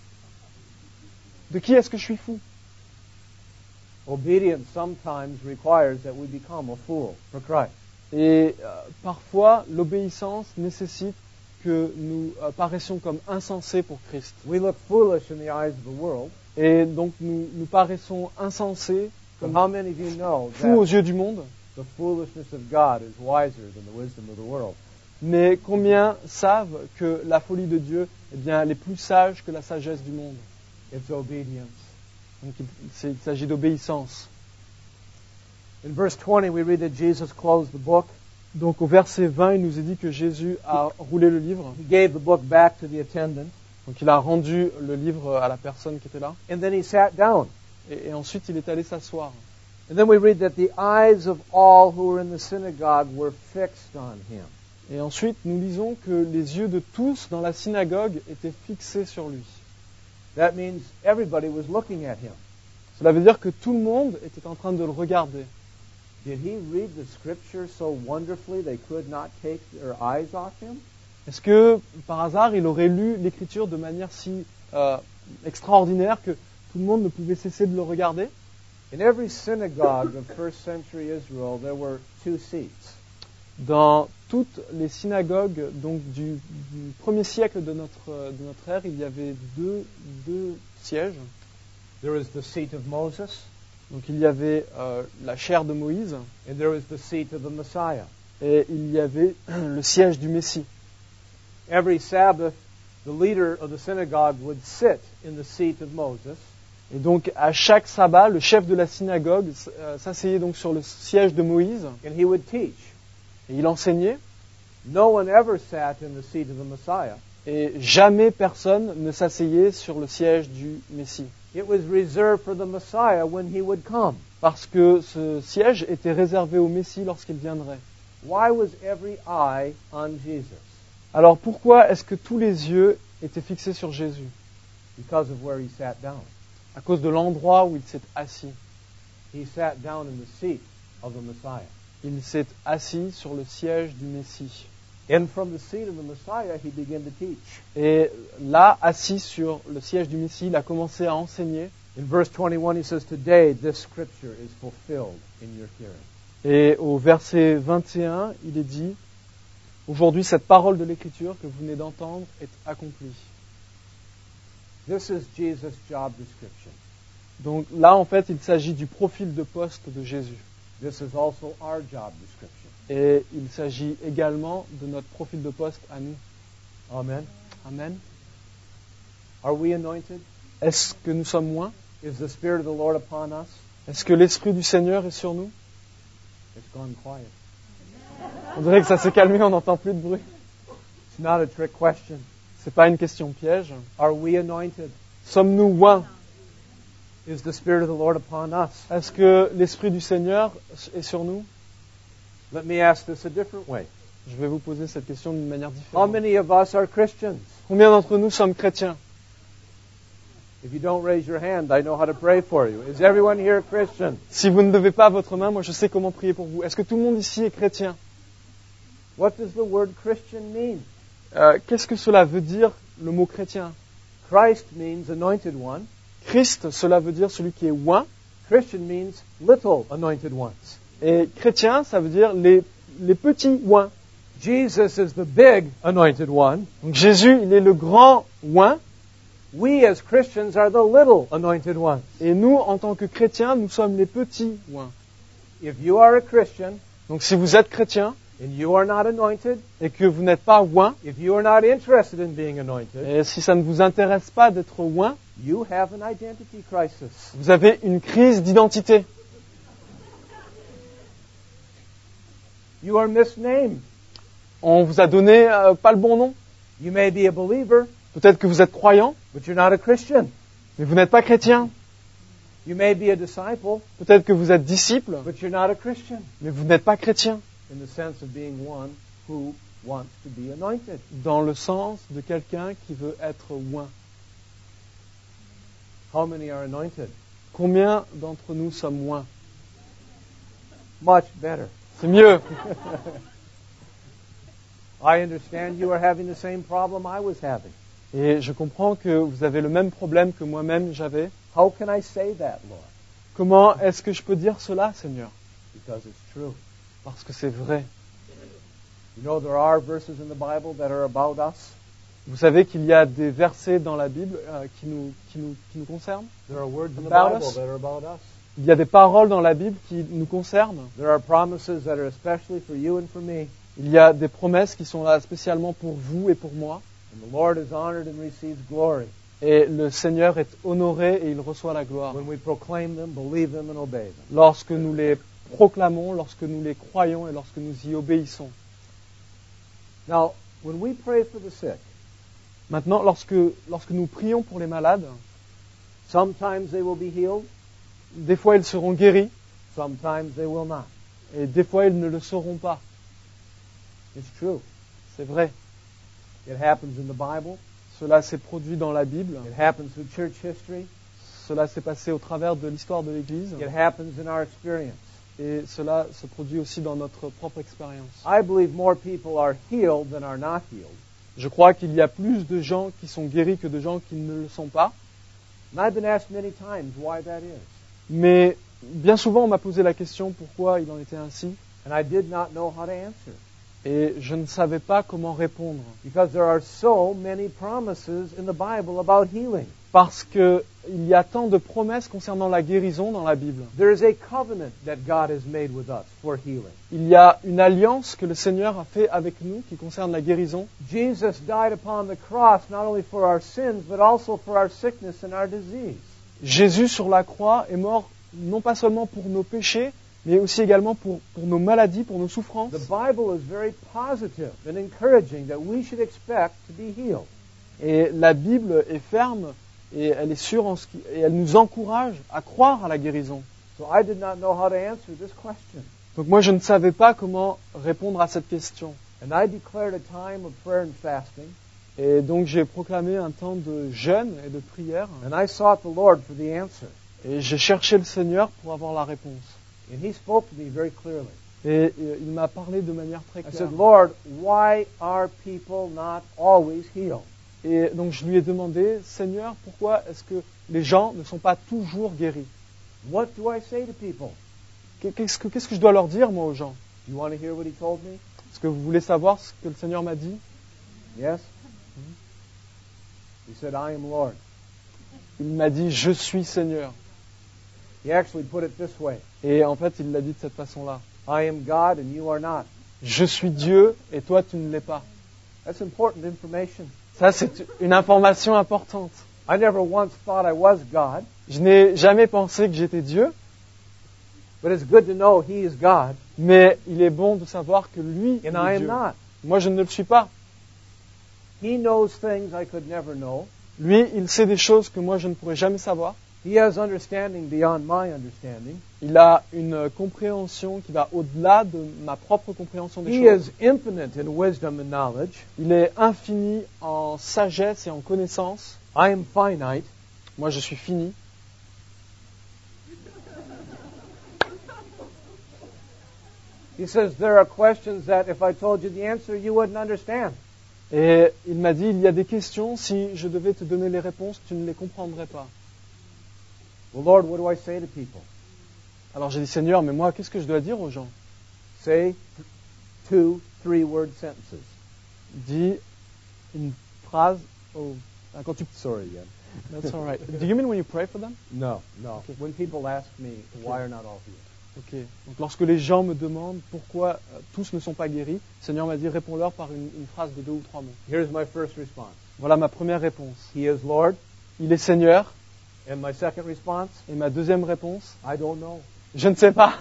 De qui est-ce que je suis fou? Obedience sometimes requires that we become a fool for Christ. Et parfois, l'obéissance nécessite que nous paraissions comme insensés pour Christ. We look foolish in the eyes of the world. Et donc nous paraissons insensés, But comme how many of you know fous aux that yeux du monde. the foolishness of God is wiser than the wisdom of the world? Mais combien savent que la folie de Dieu, eh bien, elle est plus sage que la sagesse du monde? It's obedience. Donc il s'agit d'obéissance. In verse 20, we read that Jesus closed the book. Donc au verset 20, il nous est dit que Jésus a roulé le livre. He gave the book back to the attendant. Donc il a rendu le livre à la personne qui était là. And then he sat down. Et ensuite il est allé s'asseoir. And then we read that the eyes of all who were in the synagogue were fixed on him. Et ensuite nous lisons que les yeux de tous dans la synagogue étaient fixés sur lui. That means everybody was looking at him. Cela veut dire que tout le monde était en train de le regarder. Did he read the scripture so wonderfully they could not take their eyes off him? Est-ce que par hasard il aurait lu l'écriture de manière si extraordinaire que tout le monde ne pouvait cesser de le regarder? In every synagogue of first century Israel, there were two seats. Dans toutes les synagogues donc du premier siècle de notre ère, il y avait deux sièges. There was the seat of Moses, Donc il y avait la chaire de Moïse and there was the seat of the Messiah. et il y avait le siège du Messie. Every Sabbath, the leader of the synagogue would sit in the seat of Moses, Et donc à chaque sabbat, le chef de la synagogue s'asseyait donc sur le siège de Moïse and he would teach. et il enseignait. No one ever sat in the seat of the Messiah. Et jamais personne ne s'asseyait sur le siège du Messie. It was reserved for the Messiah when he would come. Parce que ce siège était réservé au Messie lorsqu'il viendrait. Why was every eye on Jesus? Alors pourquoi est-ce que tous les yeux étaient fixés sur Jésus? because of where he sat down. à cause de l'endroit où il s'est assis. He sat down in the seat of the Messiah. Il s'est assis sur le siège du Messie. And from the seat of the Messiah, he began to teach. Et là, assis sur le siège du Messie, il a commencé à enseigner. In verse 21, he says, "Today this scripture is fulfilled in your hearing." Et au verset 21, il est dit, aujourd'hui, cette parole de l'Écriture que vous venez d'entendre est accomplie. This is Jesus' job description. Donc là, en fait, il s'agit du profil de poste de Jésus. This is also our job description. Et il s'agit également de notre profil de poste à nous. Amen. Amen. Are we anointed? Est-ce que nous sommes moins? Is the Spirit of the Lord upon us? Est-ce que l'Esprit du Seigneur est sur nous? It's gone quiet. On dirait que ça s'est calmé, on n'entend plus de bruit. It's not a trick question. C'est pas une question piège. Are we anointed? Sommes-nous oints? Is the Spirit of the Lord upon us? Est-ce que l'Esprit du Seigneur est sur nous? Let me ask this a different way. Je vais vous poser cette question d'une manière How différente. many of us are Christians? Combien d'entre nous sommes chrétiens? If you don't raise your hand, I know how to pray for you. Is everyone here a Christian? Si vous ne levez pas votre main, moi je sais comment prier pour vous. Est-ce que tout le monde ici est chrétien? What does the word Christian mean? Qu'est-ce que cela veut dire, le mot chrétien? Christ means anointed one. Christ, cela veut dire celui qui est oint. Christian means little anointed ones. Et chrétien, ça veut dire les petits oints. Jesus is the big anointed one. Donc Jésus, il est le grand oint. We as Christians are the little anointed ones. Et nous, en tant que chrétiens, nous sommes les petits oints. If you are a Christian Donc si vous êtes chrétien and you are not anointed, et que vous n'êtes pas oint, if you are not interested in being anointed, et si ça ne vous intéresse pas d'être oint, you have an identity crisis. vous avez une crise d'identité. You are misnamed. On vous a donné pas le bon nom. You may be a believer, Peut-être que vous êtes croyant, but you're not a Christian. mais vous n'êtes pas chrétien. You may be a disciple, Peut-être que vous êtes disciple, but you're not a Christian. mais vous n'êtes pas chrétien. In the sense of being one who wants to be anointed. Dans le sens de quelqu'un qui veut être oint. How many are anointed? Combien d'entre nous sommes oints? Much better. C'est mieux. I understand you are having the same problem I was having. Et je comprends que vous avez le même problème que moi-même j'avais. How can I say that, Lord? Comment est-ce que je peux dire cela, Seigneur? Because it's true. Parce que c'est vrai. You know, there are verses in the Bible that are about us. Vous savez qu'il y a des versets dans la Bible qui nous concernent. There are words in the About Bible us. that are about us. Il y a des paroles dans la Bible qui nous concernent. There are promises that are especially for you and for me. Il y a des promesses qui sont là spécialement pour vous et pour moi. And the Lord is honored and receives glory Et le Seigneur est honoré et il reçoit la gloire. when we proclaim them, believe them, and obey them. Lorsque nous les proclamons, lorsque nous les croyons et lorsque nous y obéissons. Now, when we pray for the sick, Maintenant, lorsque nous prions pour les malades, sometimes they will be healed, des fois ils seront guéris sometimes they will not. et des fois ils ne le seront pas. It's true. C'est vrai. It happens in the Bible. Cela s'est produit dans la Bible. It happens through church history. Cela s'est passé au travers de l'histoire de l'Église. It happens in our experience. Et cela se produit aussi dans notre propre expérience. I believe more people are healed than are not healed. Je crois qu'il y a plus de gens qui sont guéris que de gens qui ne le sont pas. And I've been asked many times why that is. Mais bien souvent, on m'a posé la question pourquoi il en était ainsi. And I did not know how to answer. Et je ne savais pas comment répondre. Because there are so many promises in the Bible about healing. Parce qu'il y a tant de promesses concernant la guérison dans la Bible. There is a covenant that God has made with us for healing. Il y a une alliance que le Seigneur a fait avec nous qui concerne la guérison. Jesus died upon the cross not only for our sins, but also for our sickness and our disease. Jésus sur la croix est mort non pas seulement pour nos péchés, mais aussi également pour nos maladies, pour nos souffrances. The Bible is very positive and encouraging that we should expect to be healed. Et la Bible est ferme et elle est sûre et elle nous encourage à croire à la guérison. So I did not know how to answer this question. Donc moi je ne savais pas comment répondre à cette question. And I declared a time of prayer and fasting. Et donc j'ai proclamé un temps de jeûne et de prière. And I sought the Lord for the answer. Et j'ai cherché le Seigneur pour avoir la réponse. And He spoke to me very clearly. Et il m'a parlé de manière très I claire. said, Lord, why are people not always healed? Et donc je lui ai demandé, Seigneur, pourquoi est-ce que les gens ne sont pas toujours guéris? What do I say to people? Qu'est-ce que je dois leur dire, moi, aux gens? You want to hear what He told me? Est-ce que vous voulez savoir ce que le Seigneur m'a dit? Yes? He said, I am Lord. Il m'a dit, je suis Seigneur. He actually put it this way. Et en fait, il l'a dit de cette façon-là. I am God and you are not. Je suis Dieu et toi, tu ne l'es pas. That's important information. Ça, c'est une information importante. I never once thought I was God, Je n'ai jamais pensé que j'étais Dieu, but it's good to know He is God mais il est bon de savoir que lui and est I am Dieu. not. Moi, je ne le suis pas. He knows things I could never know. Lui, il sait des choses que moi, je ne pourrais jamais savoir. He has understanding beyond my understanding. Il a une compréhension qui va au-delà de ma propre compréhension des He choses. is infinite in wisdom and knowledge. Il est infini en sagesse et en connaissance. I am finite. Moi, je suis fini. He says there are questions that if I told you the answer, you wouldn't understand. Et il m'a dit, il y a des questions, si je devais te donner les réponses, tu ne les comprendrais pas. Well, Lord, what do I say to people? Alors j'ai dit, Seigneur, mais moi, qu'est-ce que je dois dire aux gens? Say 2, 3-word sentences. Dis une phrase. Oh, quand tu... Sorry again. That's all right. Do you mean when you pray for them? No. Okay. When people ask me, why are not all healed? Ok. Donc lorsque les gens me demandent pourquoi tous ne sont pas guéris, le Seigneur m'a dit, réponds-leur par une phrase de 2 ou 3 mots. Here's my first response. Voilà ma première réponse. He is Lord. Il est Seigneur. And my second response, Et ma deuxième réponse, I don't know. je ne sais pas.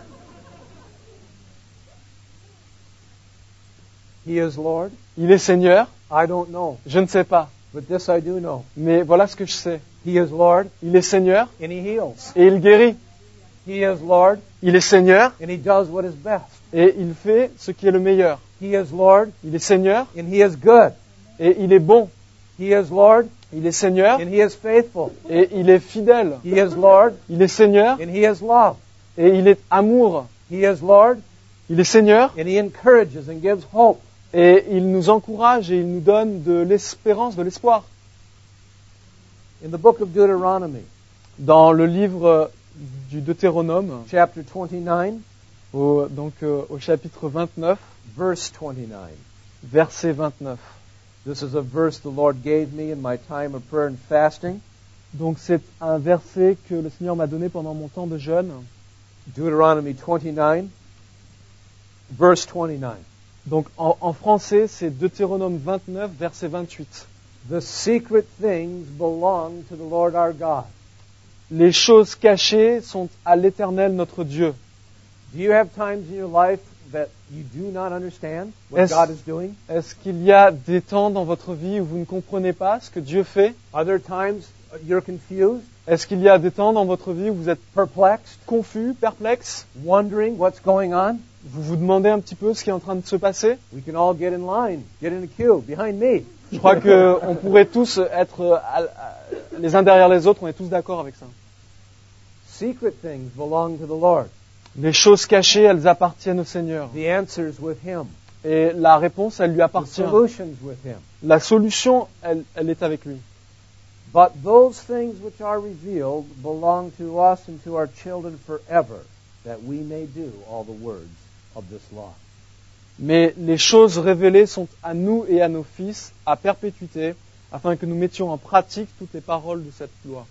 He is Lord. Il est Seigneur. I don't know. Je ne sais pas. But this I do know. Mais voilà ce que je sais. He is Lord Il est Seigneur and He heals. et il guérit. He is Lord Il est Seigneur and He does what is best. et il fait ce qui est le meilleur. He is Lord Il est Seigneur and He is good. et il est bon. He is Lord Il est Seigneur and He is faithful. et il est fidèle. He is Lord Il est Seigneur and He is love. et il est amour. He is Lord Il est Seigneur and He encourages and gives hope. et il nous encourage et il nous donne de l'espérance, de l'espoir. In the book of Deuteronomy, Dans le livre du Deutéronome, chapter 29, au chapitre 29, verse 29. verset 29. This is a verse the Lord gave me in my time of prayer and fasting. Donc c'est un verset que le Seigneur m'a donné pendant mon temps de jeûne. Deuteronomy 29, verse 29. Donc en français, c'est Deutéronome 29, verset 28. The secret things belong to the Lord our God. Les choses cachées sont à l'Éternel notre Dieu. Do you have times in your life that you do not understand what Est-ce- God is doing? Est-ce qu'il y a des temps dans votre vie où vous ne comprenez pas ce que Dieu fait? Are there times you're confused, Est-ce qu'il y a des temps dans votre vie où vous êtes perplexed, confus, perplexe? wondering what's going on? Vous vous demandez un petit peu ce qui est en train de se passer? We can all get in line, get in a queue behind me. Je crois qu'on pourrait tous être les uns derrière les autres, on est tous d'accord avec ça. Secret things belong to the Lord. Les choses cachées, elles appartiennent au Seigneur. The answers with Him. Et la réponse, elle lui The appartient. solutions with Him. La solution, elle est avec lui. But those things which are revealed belong to us and to our children forever, that we may do all the words of this law. Mais les choses révélées sont à nous et à nos fils, à perpétuité, afin que nous mettions en pratique toutes les paroles de cette loi.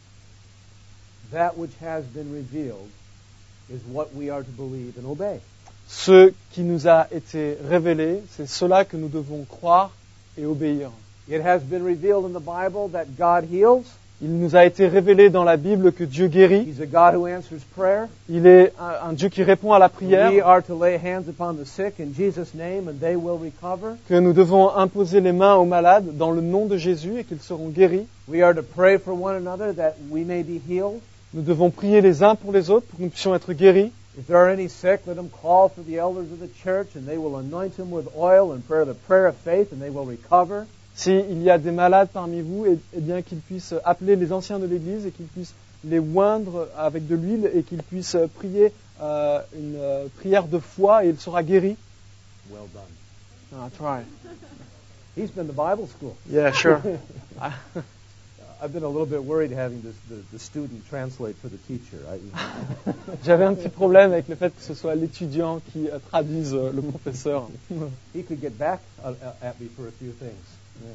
That which has been revealed is what we are to believe and obey. Ce qui nous a été révélé, c'est cela que nous devons croire et obéir. It has been revealed in the Bible that God heals. Il nous a été révélé dans la Bible que Dieu guérit. He's a God who answers prayer. Il est un Dieu qui répond à la We prière, are to lay hands upon the sick in Jesus' name and they will recover. que nous devons imposer les mains aux malades dans le nom de Jésus et qu'ils seront guéris. We are to pray for one another that we may be healed. Nous devons prier les uns pour les autres pour que nous puissions être guéris. If there are any sick, let them call for the elders of the church and they will anoint them with oil and pray the prayer of faith and they will recover. S'il y a des malades parmi vous, eh bien qu'ils puissent appeler les anciens de l'Église et qu'ils puissent les oindre avec de l'huile et qu'ils puissent prier une prière de foi et il sera guéri. Well done. That's right. He's been to Bible school. Yeah, sure. I've been a little bit worried having the student translate for the teacher. J'avais un petit problème avec le fait que ce soit l'étudiant qui traduise le professeur. He could get back at me for a few things. Yeah.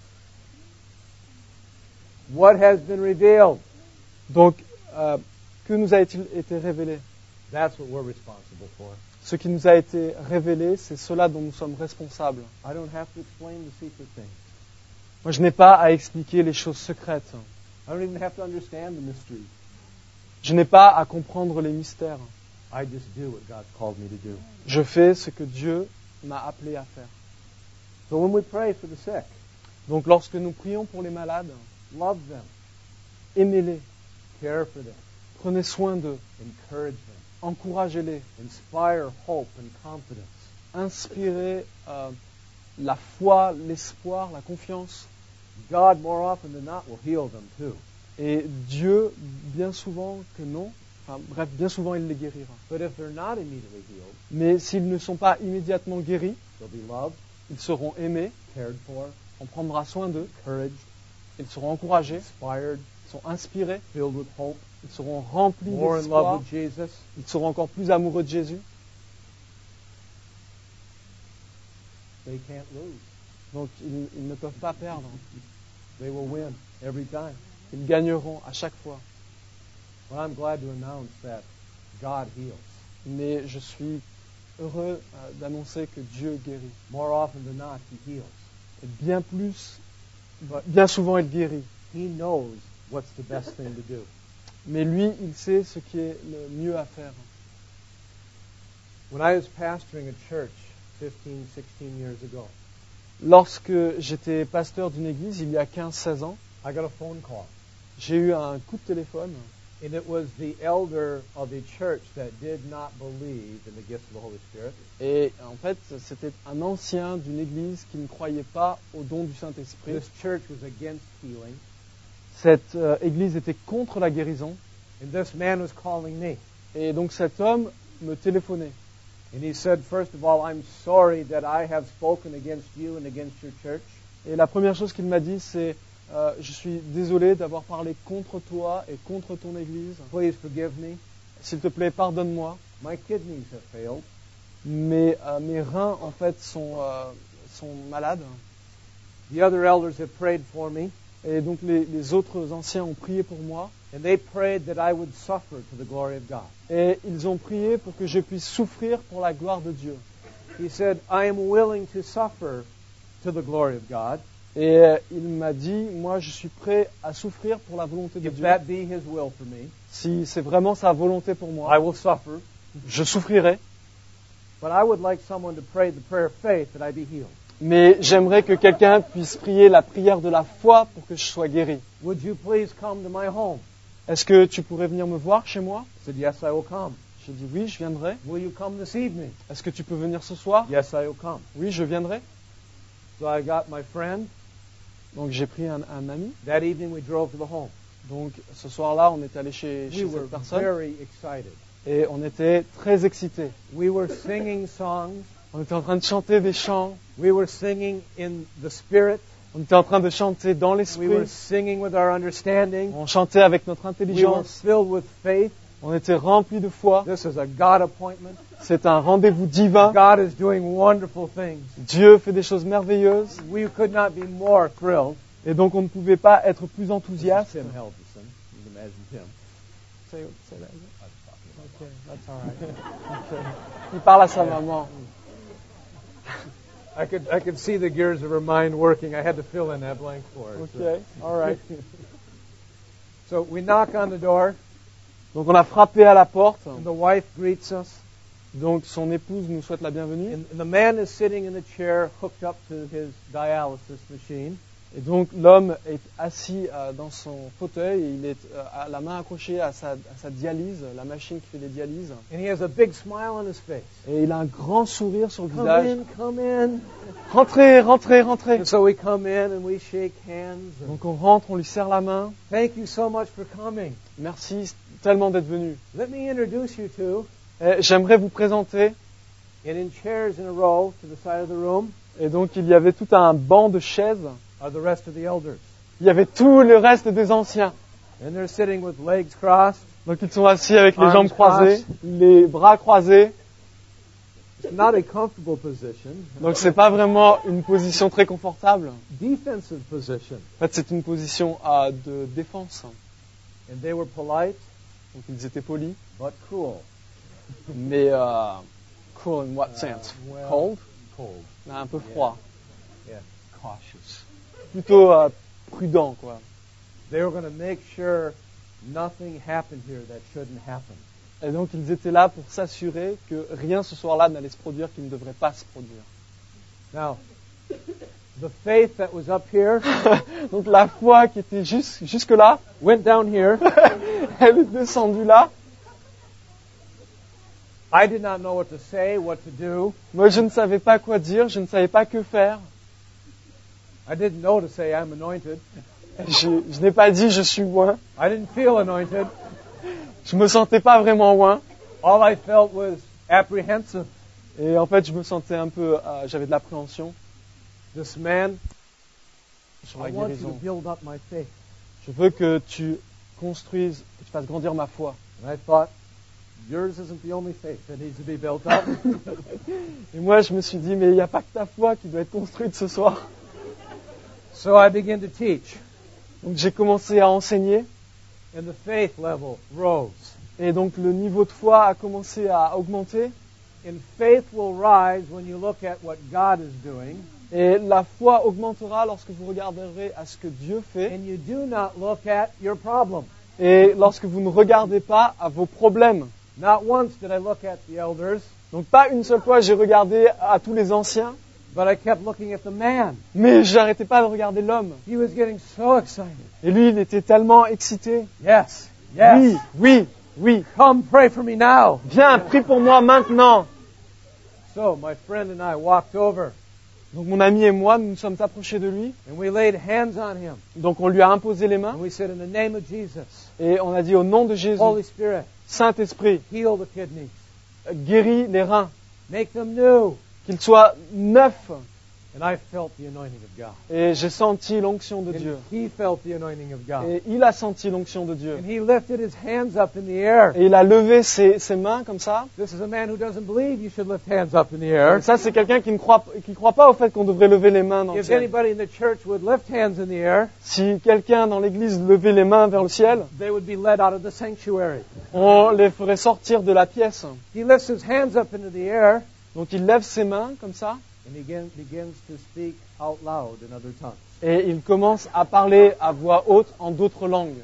What has been revealed? Donc, que nous a-t-il été révélé? That's what we're responsible for. Ce qui nous a été révélé, c'est cela dont nous sommes responsables. I don't have to explain the secret things. Moi, je n'ai pas à expliquer les choses secrètes. I don't even have to understand the mysteries. Je n'ai pas à comprendre les mystères. I just do what God's called me to do. Je fais ce que Dieu m'a appelé à faire. So when we pray for the sick, Donc, lorsque nous prions pour les malades, love them, aimez-les, care for them, prenez soin d'eux, encourage them, encouragez-les, inspire hope and confidence. inspirez la foi, l'espoir, la confiance. God, more often than not, will heal them too. Et Dieu, bien souvent que non, bref, bien souvent il les guérira. But if they're not immediately healed, Mais s'ils ne sont pas immédiatement guéris, they'll be loved, ils seront aimés, cared for, on prendra soin d'eux, encouraged, ils seront encouragés, inspired, ils sont inspirés, filled with hope, ils seront remplis more in d'espoir, love with Jesus. ils seront encore plus amoureux de Jésus. They can't lose. Donc ils ne peuvent pas perdre, They will win every time. ils gagneront à chaque fois. Well, I'm glad to announce that God heals. Mais je suis heureux d'annoncer que Dieu guérit. More often than not, He heals. Et bien souvent il guérit. He knows what's the best thing to do. Mais lui, il sait ce qui est le mieux à faire. When I was pastoring a church 15, 16 years ago, Lorsque j'étais pasteur d'une église, il y a 15-16 ans, I got a phone call. j'ai eu un coup de téléphone. And it was the elder of a church that did not believe in the gift of the Holy Spirit. Et en fait, c'était un ancien d'une église qui ne croyait pas au don du Saint-Esprit. This church was against healing. Cette église était contre la guérison. And this man was calling me. Et donc cet homme me téléphonait. And he said, first of all, I'm sorry that I have spoken against you and against your church. Et la première chose qu'il m'a dit, c'est je suis désolé d'avoir parlé contre toi et contre ton église. Please forgive me. S'il te plaît, pardonne-moi. My kidneys have failed. Mes reins, en fait, sont malades. The other elders have prayed for me. Et donc les autres anciens ont prié pour moi. And they prayed that I would suffer to the glory of God. Et ils ont prié pour que je puisse souffrir pour la gloire de Dieu. He said, I am willing to suffer to the glory of God. Et il m'a dit, moi je suis prêt à souffrir pour la volonté de If Dieu. that be His will for me, Si c'est vraiment sa volonté pour I moi, will suffer. je souffrirai. But I would like someone to pray the prayer of faith that I be healed. Mais j'aimerais que quelqu'un puisse prier la prière de la foi pour que je sois guéri. Would you please come to my home? Est-ce que tu pourrais venir me voir chez moi? I said, yes, I will come. J'ai dit oui, je viendrai. Will you come this evening? Est-ce que tu peux venir ce soir? Yes, I will come. Oui, je viendrai. So I got my friend. Donc j'ai pris un ami. That evening we drove to the home. Donc ce soir-là, on est allé chez We were cette personne very excited. et on était très excités. We were singing songs. On était en train de chanter des chants. We were singing in the Spirit. On était en train de chanter dans We l'esprit. were singing with our understanding. On chantait avec notre We were intelligence. filled with faith. On était remplis de foi. This is a God appointment. C'est un rendez-vous divin. God is doing wonderful things. Dieu fait des choses merveilleuses. We could not be more thrilled. Et donc on ne pouvait pas être plus enthousiaste. Tim Helgeson. You can imagine Tim. Say that. Okay, that's all right. Okay. Il parle à sa maman. I could see the gears of her mind working. I had to fill in that blank for her. Okay, all right. So we knock on the door, Donc on a frappé à la porte. and the wife greets us. Donc son épouse nous souhaite la bienvenue. And the man is sitting in the chair hooked up to his dialysis machine. Et donc l'homme est assis dans son fauteuil et il est à la main accrochée à sa dialyse, la machine qui fait les dialyses. And he has a big smile on his face. Et il a un grand sourire sur le Come visage. in, come in. Rentrez, rentrez, rentrez. And so we come in and we shake hands. And Donc on rentre, on lui serre la main. thank you so much for coming. Merci tellement d'être venu. Let me introduce you to. Et j'aimerais vous présenter. And in chairs in a row to the side of the room Et donc il y avait tout un banc de chaises. are the rest of the elders. Il y avait tout le reste des anciens. And they're sitting with legs crossed. Donc ils sont assis avec les Arms jambes croisées, crossed. les bras croisés. It's not a comfortable position. Donc c'est pas vraiment une position très confortable. Defensive position. En fait, c'est une position de défense. And they were polite Donc ils étaient polis, but cruel. mais cool in what sense? well, Cold? Cold. Un peu froid. Yeah. Cautious. Plutôt prudent, quoi. They were going to make sure nothing happened here that shouldn't happen. Et donc ils étaient là pour s'assurer que rien ce soir-là n'allait se produire qui ne devrait pas se produire. Now, the faith that was up here Donc la foi qui était jusque là, went down here. elle est descendue là. I did not know what to say, what to do. Moi je ne savais pas quoi dire, je ne savais pas que faire. I didn't know to say I'm anointed. Je n'ai pas dit je suis oint. I didn't feel anointed. Je me sentais pas vraiment oint. All I felt was apprehensive. Et en fait je me sentais un peu, j'avais de l'appréhension This man, sur la I want you to guérison. build up my faith. Je veux que tu construises, que tu fasses grandir ma foi. And I thought, yours isn't the only faith that needs to be built up. Et moi je me suis dit mais il n'y a pas que ta foi qui doit être construite ce soir. So I began to teach. Donc j'ai commencé à enseigner. And the faith level rose. Et donc le niveau de foi a commencé à augmenter. And faith will rise when you look at what God is doing. Et la foi augmentera lorsque vous regarderez à ce que Dieu fait. And you do not look at your problem. Et lorsque vous ne regardez pas à vos problèmes. Not once did I look at the elders, Donc pas une seule fois j'ai regardé à tous les anciens. but I kept looking at the man. Mais j'arrêtais pas de regarder l'homme. He was getting so excited. Et lui il était tellement excité. Yes, yes. Oui, oui, oui. Come pray for me now. Viens, prie pour moi maintenant. So my friend and I walked over Donc mon ami et moi, nous nous sommes approchés de lui. and we laid hands on him. Donc on lui a imposé les mains. And we said, in the name of Jesus, Et on a dit au nom de Jésus, Holy Spirit, Saint-Esprit, heal the kidneys. guéris les reins. Make them new. Qu'ils soient neufs. And I felt the anointing of God. Et j'ai senti l'onction de Dieu. And he felt the anointing of God. Et il a senti l'onction de Dieu. And he lifted his hands up in the air. Et il a levé ses mains comme ça. This is a man who doesn't believe you should lift hands up in the air. Et ça, c'est quelqu'un qui ne croit pas au fait qu'on devrait lever les mains dans le If ciel. anybody in the church would lift hands in the air, Si quelqu'un dans l'église levait les mains vers le ciel, they would be led out of the sanctuary. on les ferait sortir de la pièce. He lifts his hands up into the air Donc il lève ses mains comme ça. and he begins to speak out loud in other tongues. Et il commence à parler à voix haute en d'autres langues.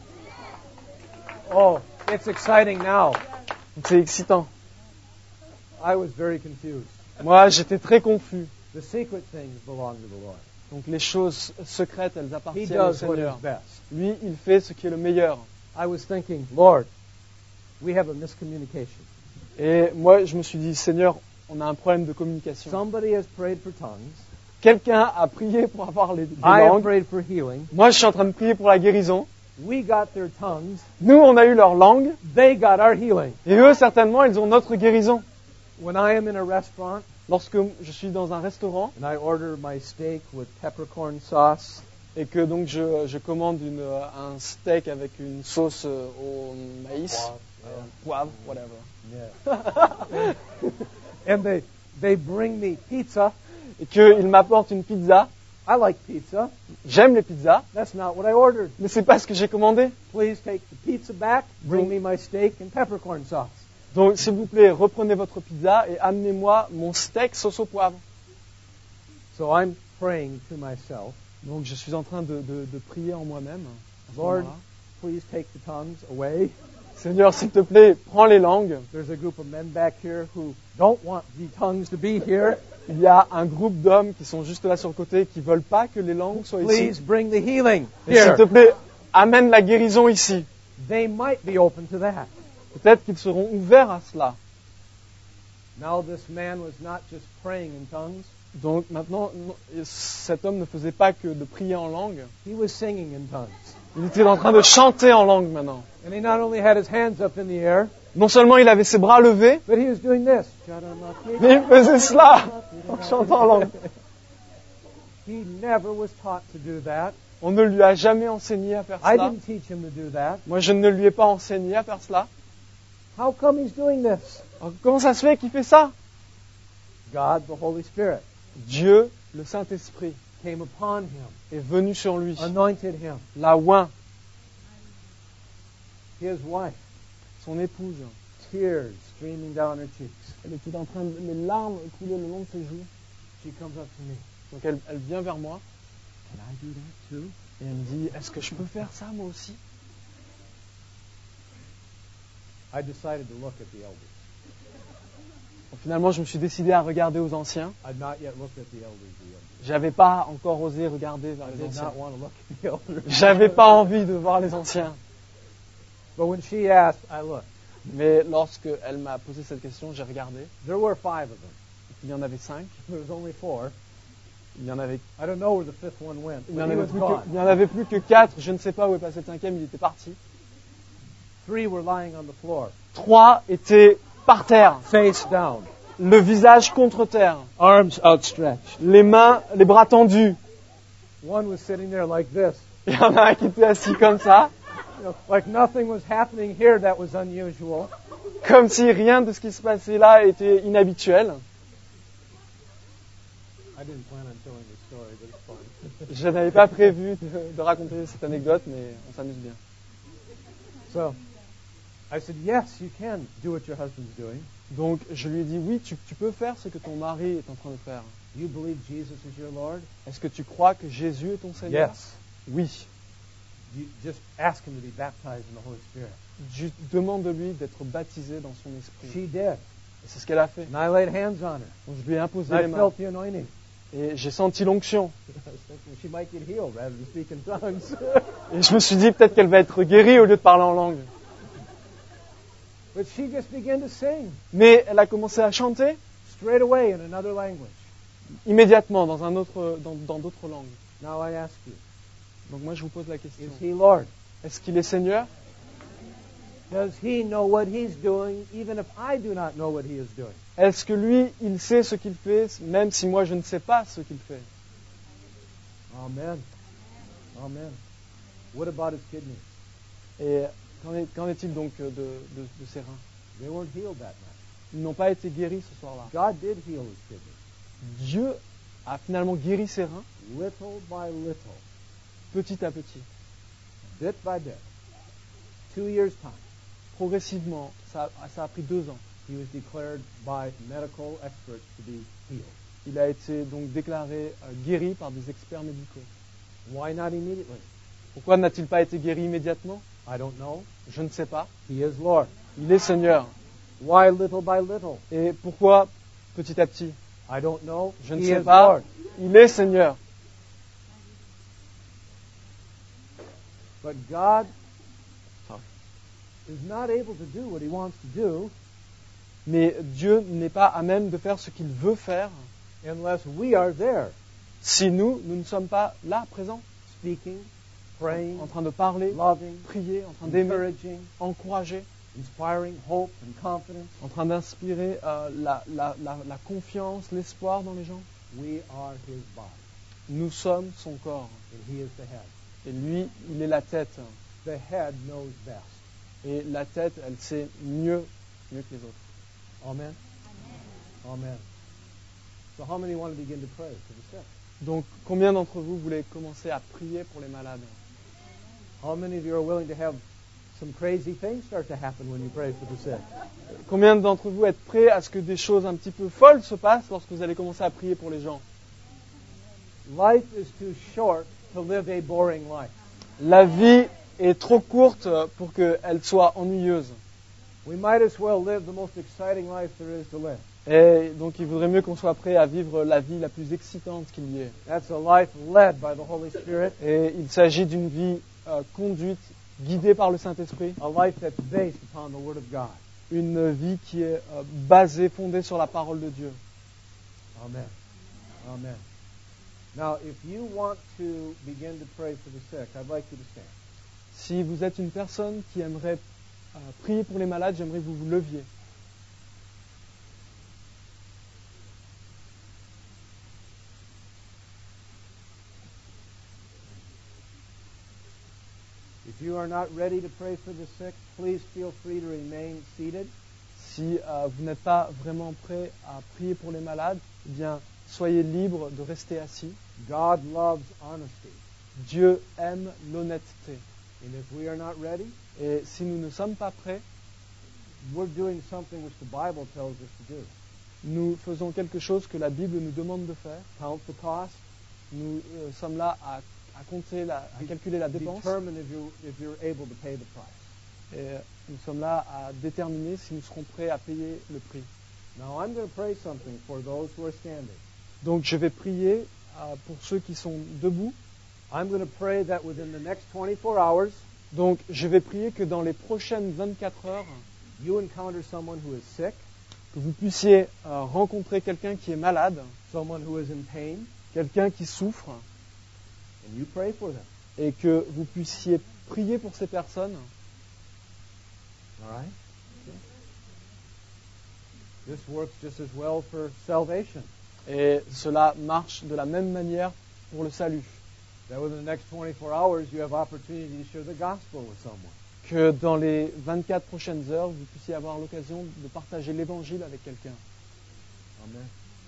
Oh, it's exciting now. Donc c'est excitant. I was very confused. Moi, j'étais très confus. The secret things belong to the Lord. Donc les choses secrètes, elles He appartiennent au does what is Seigneur. best. Lui, il fait ce qui est le meilleur. I was thinking, Lord, we have a miscommunication. Et moi, je me suis dit, Seigneur, on a un problème de communication. Somebody has prayed for tongues. Quelqu'un a prié pour avoir des I have langues. prayed for healing. Moi, je suis en train de prier pour la guérison. We got their tongues. Nous, on a eu leur langue. They got our healing. Et eux, certainement, ils ont notre guérison. When I am in a restaurant Lorsque je suis dans un restaurant and I order my steak with peppercorn sauce, et que donc je commande un steak avec une sauce au maïs, poivre, whatever. yeah. and they bring me pizza. Et qu'ils m'apportent une pizza. I like pizza. J'aime les pizzas, That's not what I ordered. mais c'est pas ce que j'ai commandé. Please take the pizza back. Bring me my steak and peppercorn sauce. Donc, s'il vous plaît, reprenez votre pizza et amenez-moi mon steak sauce au poivre. So I'm praying to myself, Donc, je suis en train de prier en moi-même. à ce Lord, moment-là. please take the tongues away. Seigneur, s'il te plaît, prends les langues. There's a group of men back here who don't want the tongues to be here. Il y a un groupe d'hommes qui sont juste là sur le côté qui veulent pas que les langues soient Please ici. bring the healing Et s'il here. te plaît, amène la guérison ici. They might be open to that. Peut-être qu'ils seront ouverts à cela. Now this man was not just praying in tongues. Donc maintenant, cet homme ne faisait pas que de prier en langue. He was singing in tongues. Il était en train de chanter en langue maintenant. And he not only had his hands up in the air, Non seulement il avait ses bras levés, but he was doing this. mais il faisait cela en chantant en langue. He never was taught to do that. On ne lui a jamais enseigné à faire I cela. didn't teach him to do that. Moi, je ne lui ai pas enseigné à faire cela. How come he's doing this? Alors, comment ça se fait qu'il fait ça? God, the Holy Spirit, Dieu, le Saint-Esprit, came upon him, est venu sur lui, anointed him. l'a oint, His wife, son épouse. tears streaming down her cheeks. Elle était en train de... Les larmes coulaient le long de ses joues. She comes up to me. Donc elle vient vers moi Can I do that too? et elle me dit, est-ce que je peux faire ça moi aussi? I decided to look at the elders. Donc, finalement, je me suis décidé à regarder aux anciens. I'd not yet looked at the elders. J'avais pas encore osé regarder vers I les did anciens. not want to look at the elders. J'avais pas envie de voir les anciens. But when she asked, I looked. Mais lorsque elle m'a posé cette question, j'ai regardé. There were 5 of them. Il y en avait 5. There was only 4. Il y en avait, I don't know where the 5th one went. il y But en he avait was plus gone. que, il y en avait plus que 4. Je ne sais pas où est passé le 5e. Il était parti. 3 were lying on the floor, 3 étaient par terre, face down, le visage contre terre, arms outstretched. les mains, les bras tendus. 1 was sitting there like this. Il y en a un qui était assis comme ça, You know, like nothing was happening here that was unusual. comme si rien de ce qui se passait là était inhabituel. I didn't plan on telling this story, but it's fun. Je n'avais pas prévu de raconter cette anecdote, mais on s'amuse bien. So, I said, yes, you can do what your husband's doing. Donc je lui ai dit, oui, tu peux faire ce que ton mari est en train de faire. You believe Jesus is your Lord? Est-ce que tu crois que Jésus est ton Seigneur? Yes. Oui. You just ask him to be baptized in the Holy Spirit. Demande-lui d'être baptisé dans son esprit. She did. Et c'est ce qu'elle a fait. And I laid hands on her. Donc je lui ai imposé And les I mains. felt the anointing. Et j'ai senti l'onction. I was thinking she might get healed rather than speak in tongues. Et je me suis dit, peut-être qu'elle va être guérie au lieu de parler en langue. But she just began to sing Mais elle a commencé à chanter straight away in another language. immédiatement dans d'autres langues. Now I ask you, Donc moi je vous pose la question. is he Lord? Est-ce qu'il est Seigneur? Does he know what he's doing even if I do not know what he is doing? Est-ce que lui, il sait ce qu'il fait, même si moi je ne sais pas ce qu'il fait? Amen. Amen. What about his kidneys? Et qu'en est-il donc de ses reins? They weren't healed that night. Ils n'ont pas été guéris ce soir-là. God did heal his kidneys. Dieu a finalement guéri ses reins Little by little, petit à petit, bit by bit, 2 years' time, progressivement. Ça a pris 2 ans. he was declared by medical experts to be healed. Il a été donc déclaré guéri par des experts médicaux. Why not immediately? Pourquoi n'a-t-il pas été guéri immédiatement? I don't know. Je ne sais pas. He is Lord. Il est Seigneur. Why little by little? Et pourquoi petit à petit? I don't know. Je ne He sais is pas. Lord. Il est Seigneur. But God is not able to do what he wants to do Mais Dieu n'est pas à même de faire ce qu'il veut faire unless we are there, si nous ne sommes pas là, présents, speaking, praying, en train de parler, loving, prier, en train d'aimer, encouraging, encourager, inspiring hope and confidence. en train d'inspirer la confiance, l'espoir dans les gens. We are his body, Nous sommes son corps. and he is the head. Et lui, il est la tête. The head knows best. Et la tête, elle sait mieux que les autres. Amen. Amen. So how many want to begin to pray for the sick? Donc, combien d'entre vous voulez commencer à prier pour les malades? How many of you are willing to have some crazy things start to happen when you pray for the sick? Combien d'entre vous êtes prêts à ce que des choses un petit peu folles se passent lorsque vous allez commencer à prier pour les gens? Life is too short to live a boring life. La vie est trop courte pour qu'elle soit ennuyeuse. We might as well live the most exciting life there is to live. Et donc il vaudrait mieux qu'on soit prêt à vivre la vie la plus excitante qu'il y ait. That's a life led by the Holy Spirit, Et il s'agit d'une vie conduite, guidée par le Saint-Esprit, a life that's based upon the Word of God. une vie qui est basée, fondée sur la parole de Dieu. Amen. Amen. Now, if you want to begin to pray for the sick, I'd like you to stand. Si vous êtes une personne qui aimerait prier pour les malades, j'aimerais que vous vous leviez. If you are not ready to pray for the sick, please feel free to remain seated. Si vous n'êtes pas vraiment prêt à prier pour les malades, eh bien, soyez libre de rester assis. God loves honesty. Dieu aime l'honnêteté. And if we are not ready, Et si nous ne sommes pas prêts, we're doing something which the Bible tells us to do. nous faisons quelque chose que la Bible nous demande de faire. Count the cost. Nous sommes là à compter, à calculer la dépense. Determine if you're able to pay the price. Et nous sommes là à déterminer si nous serons prêts à payer le prix. Now I'm going to pray something for those who are standing. Donc je vais prier pour ceux qui sont debout. I'm going to pray that within the next 24 hours, Donc je vais prier que dans les prochaines 24 heures, you encounter someone who is sick, que vous puissiez rencontrer quelqu'un qui est malade, someone who is in pain, quelqu'un qui souffre, and you pray for them. et que vous puissiez prier pour ces personnes. All right? This works just as well for salvation. Et cela marche de la même manière pour le salut. That within the next 24 hours, you have opportunity to share the gospel with someone. Que dans les 24 prochaines heures, vous puissiez avoir l'occasion de partager l'évangile avec quelqu'un. Amen.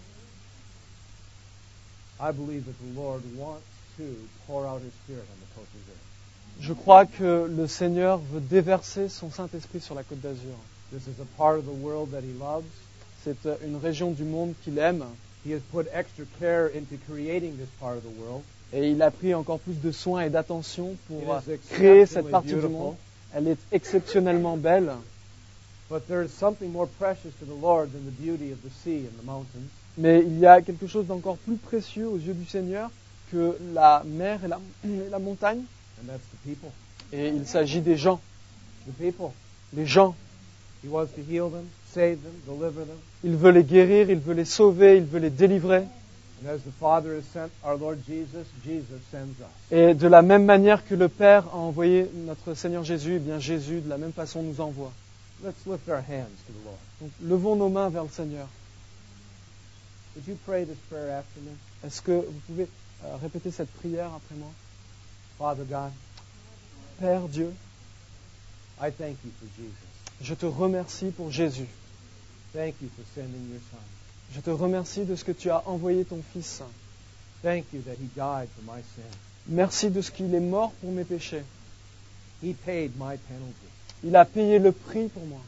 I believe that the Lord wants to pour out His Spirit on the Côte d'Azur. Je crois que le Seigneur veut déverser son Saint-Esprit sur la Côte d'Azur. This is a part of the world that He loves. C'est une région du monde qu'il aime. He has put extra care into creating this part of the world. Et il a pris encore plus de soins et d'attention pour It is créer cette exceptionally partie du beautiful. monde. Elle est exceptionnellement belle. But there is something more precious to the Lord than the beauty of the sea and the mountains. Mais il y a quelque chose d'encore plus précieux aux yeux du Seigneur que la mer et la montagne. And that's the people. Et il s'agit des gens. The people. Les gens. He wants to heal them, save them, deliver them. Il veut les guérir, il veut les sauver, il veut les délivrer. And as the Father has sent our Lord Jesus, Jesus sends us. Et de la même manière que le Père a envoyé notre Seigneur Jésus, eh bien Jésus, de la même façon, nous envoie. Let's lift our hands to the Lord. Donc, levons nos mains vers le Seigneur. Would you pray this prayer after me? Est-ce que vous pouvez répéter cette prière après moi? Father God, Père Dieu, I thank you for Jesus. je te remercie pour Jésus. Thank you for sending your Son. Je te remercie de ce que tu as envoyé ton Fils. Thank you that He died for my sin. Merci de ce qu'il est mort pour mes péchés. He paid my penalty. Il a payé le prix pour moi.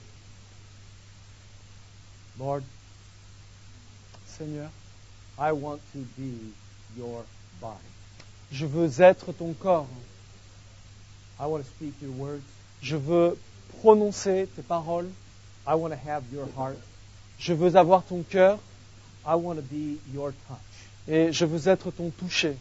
Lord, Seigneur, I want to be your body. je veux être ton corps. I want to speak your words. Je veux prononcer tes paroles. I want to have your heart. Je veux avoir ton cœur I want to be your touch. et je veux être ton toucher.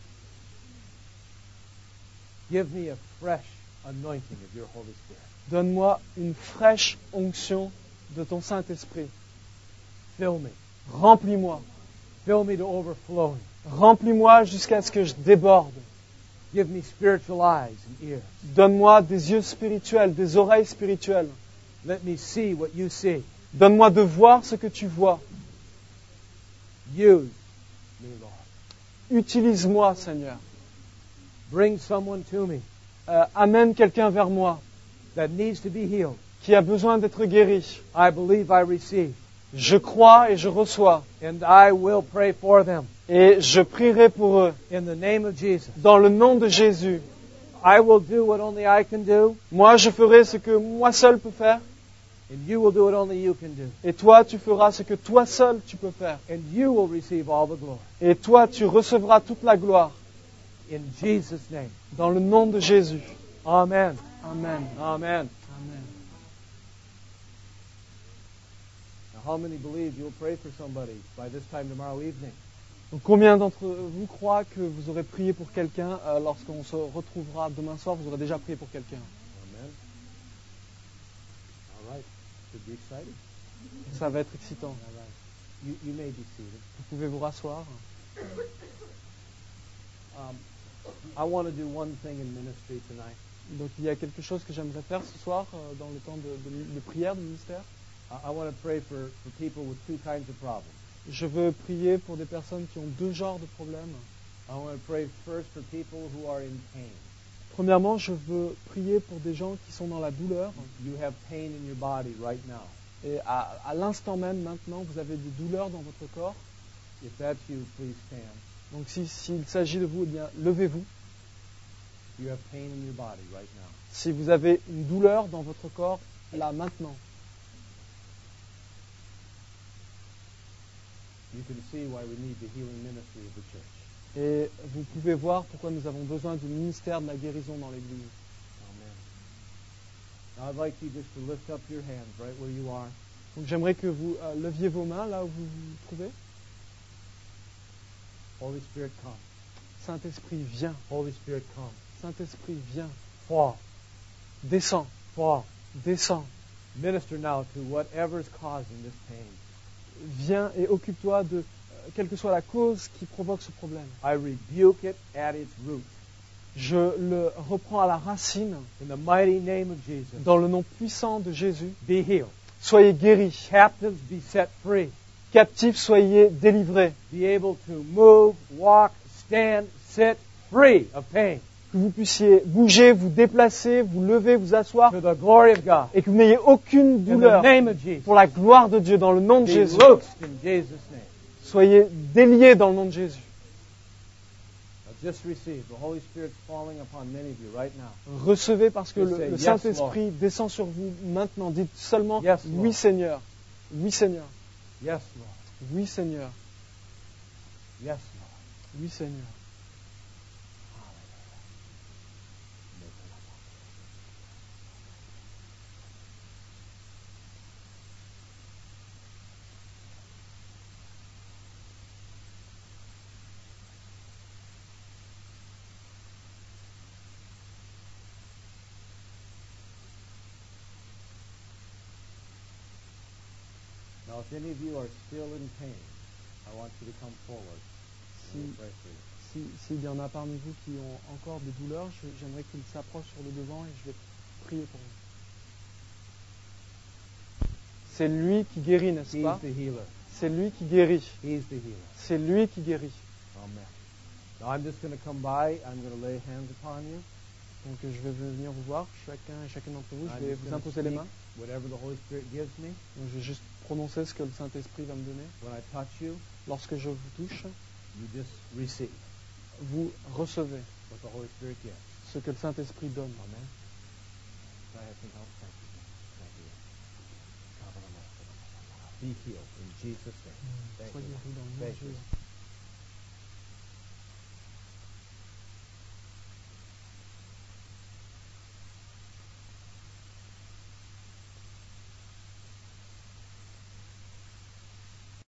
Give me a fresh anointing of your Holy Spirit. Donne-moi une fraîche onction de ton Saint-Esprit. Fill me. Remplis-moi. Fill me to overflowing. Remplis-moi jusqu'à ce que je déborde. Give me spiritual eyes and ears. Donne-moi des yeux spirituels, des oreilles spirituelles. Let me see what you see. Donne-moi de voir ce que tu vois. Use me, Lord. Utilise-moi, Seigneur. Bring someone to me Amène quelqu'un vers moi that needs to be healed. qui a besoin d'être guéri. I believe I receive. Je crois et je reçois. And I will pray for them. Et je prierai pour eux. In the name of Jesus. Dans le nom de Jésus. I will do what only I can do. Moi, je ferai ce que moi seul peux faire. And you will do what only you can do. Et toi, tu feras ce que toi seul tu peux faire. And you will receive all the glory. Et toi, tu recevras toute la gloire. In Jesus' name. Dans le nom de Jésus. Amen. Amen. Amen. Amen. Now How many believe you'll pray for somebody by this time tomorrow evening? Donc combien d'entre vous croient que vous aurez prié pour quelqu'un lorsqu'on se retrouvera demain soir, vous aurez déjà prié pour quelqu'un? Amen. All right. Should be exciting. Ça va être excitant. All right. You may be seated. Vous pouvez vous rasseoir. I want to do one thing in ministry tonight. Donc il y a quelque chose que j'aimerais faire ce soir dans le temps de prière, de ministère. I want to pray for people with two kinds of problems. Je veux prier pour des personnes qui ont deux genres de problèmes. I want to pray first for people who are in pain. Premièrement, je veux prier pour des gens qui sont dans la douleur. You have pain in your body right now. Et à l'instant même, maintenant, vous avez des douleurs dans votre corps. If that's you, please stand. Donc s'il s'agit de vous, eh bien, levez-vous. You have pain in your body right now. Si vous avez une douleur dans votre corps, là, maintenant. You can see why we need the healing ministry of the church. Et vous pouvez voir pourquoi nous avons besoin du ministère de la guérison dans l'Église. Amen. Now I'd like you just to lift up your hands right where you are. Donc j'aimerais que vous leviez vos mains là où vous vous trouvez. Holy Spirit, come. Saint-Esprit, viens. Holy Spirit, come. Saint-Esprit, viens. Fall. Descends. Fall. Descends. Minister now to whatever is causing this pain. Viens et occupe-toi de quelle que soit la cause qui provoque ce problème. I rebuke it at its root. Je le reprends à la racine. In the mighty name of Jesus. Dans le nom puissant de Jésus. Be healed. Soyez guéris. Captives be set free. Captifs, soyez délivrés. Be able to move, walk, stand, sit, free of pain. Que vous puissiez bouger, vous déplacer, vous lever, vous asseoir. To the glory of God. Et que vous n'ayez aucune douleur. In the name of Jesus. Pour la gloire de Dieu, dans le nom de Be Jésus. loosed in Jesus' name. Soyez déliés dans le nom de Jésus. Just receive. The Holy Spirit's falling upon many of you right now. Recevez parce que Just say, le yes, Saint-Esprit descend sur vous maintenant. Dites seulement Yes, oui Lord. Seigneur. Oui Seigneur. Yes, Lord. Oui Seigneur. Yes, Lord. Oui Seigneur. Now, if any of you are still in pain, I want you to come forward. And we'll pray for you. S'il y en a parmi vous qui ont encore des douleurs, j'aimerais qu'ils s'approchent sur le devant et je vais prier pour vous. C'est lui qui guérit, n'est-ce He's pas? the healer. C'est lui qui guérit. He's the healer. C'est lui qui guérit. Amen. Now, I'm just going to come by. I'm going to lay hands upon you. Donc je vais venir vous voir, chacun et chacune d'entre vous, je I'm vais just vous gonna imposer les speak mains. whatever the Holy Spirit gives me. Donc, je vais juste prononcer ce que le Saint-Esprit va me donner. When I touch you, Lorsque je vous touche, you just receive vous recevez what the Holy Spirit gives. ce que le Saint-Esprit donne. Amen. Do I have some help? Thank you. Thank you. Be healed in Jesus' name. Thank Soyez you. guéris dans le nom de Thank you. Jésus.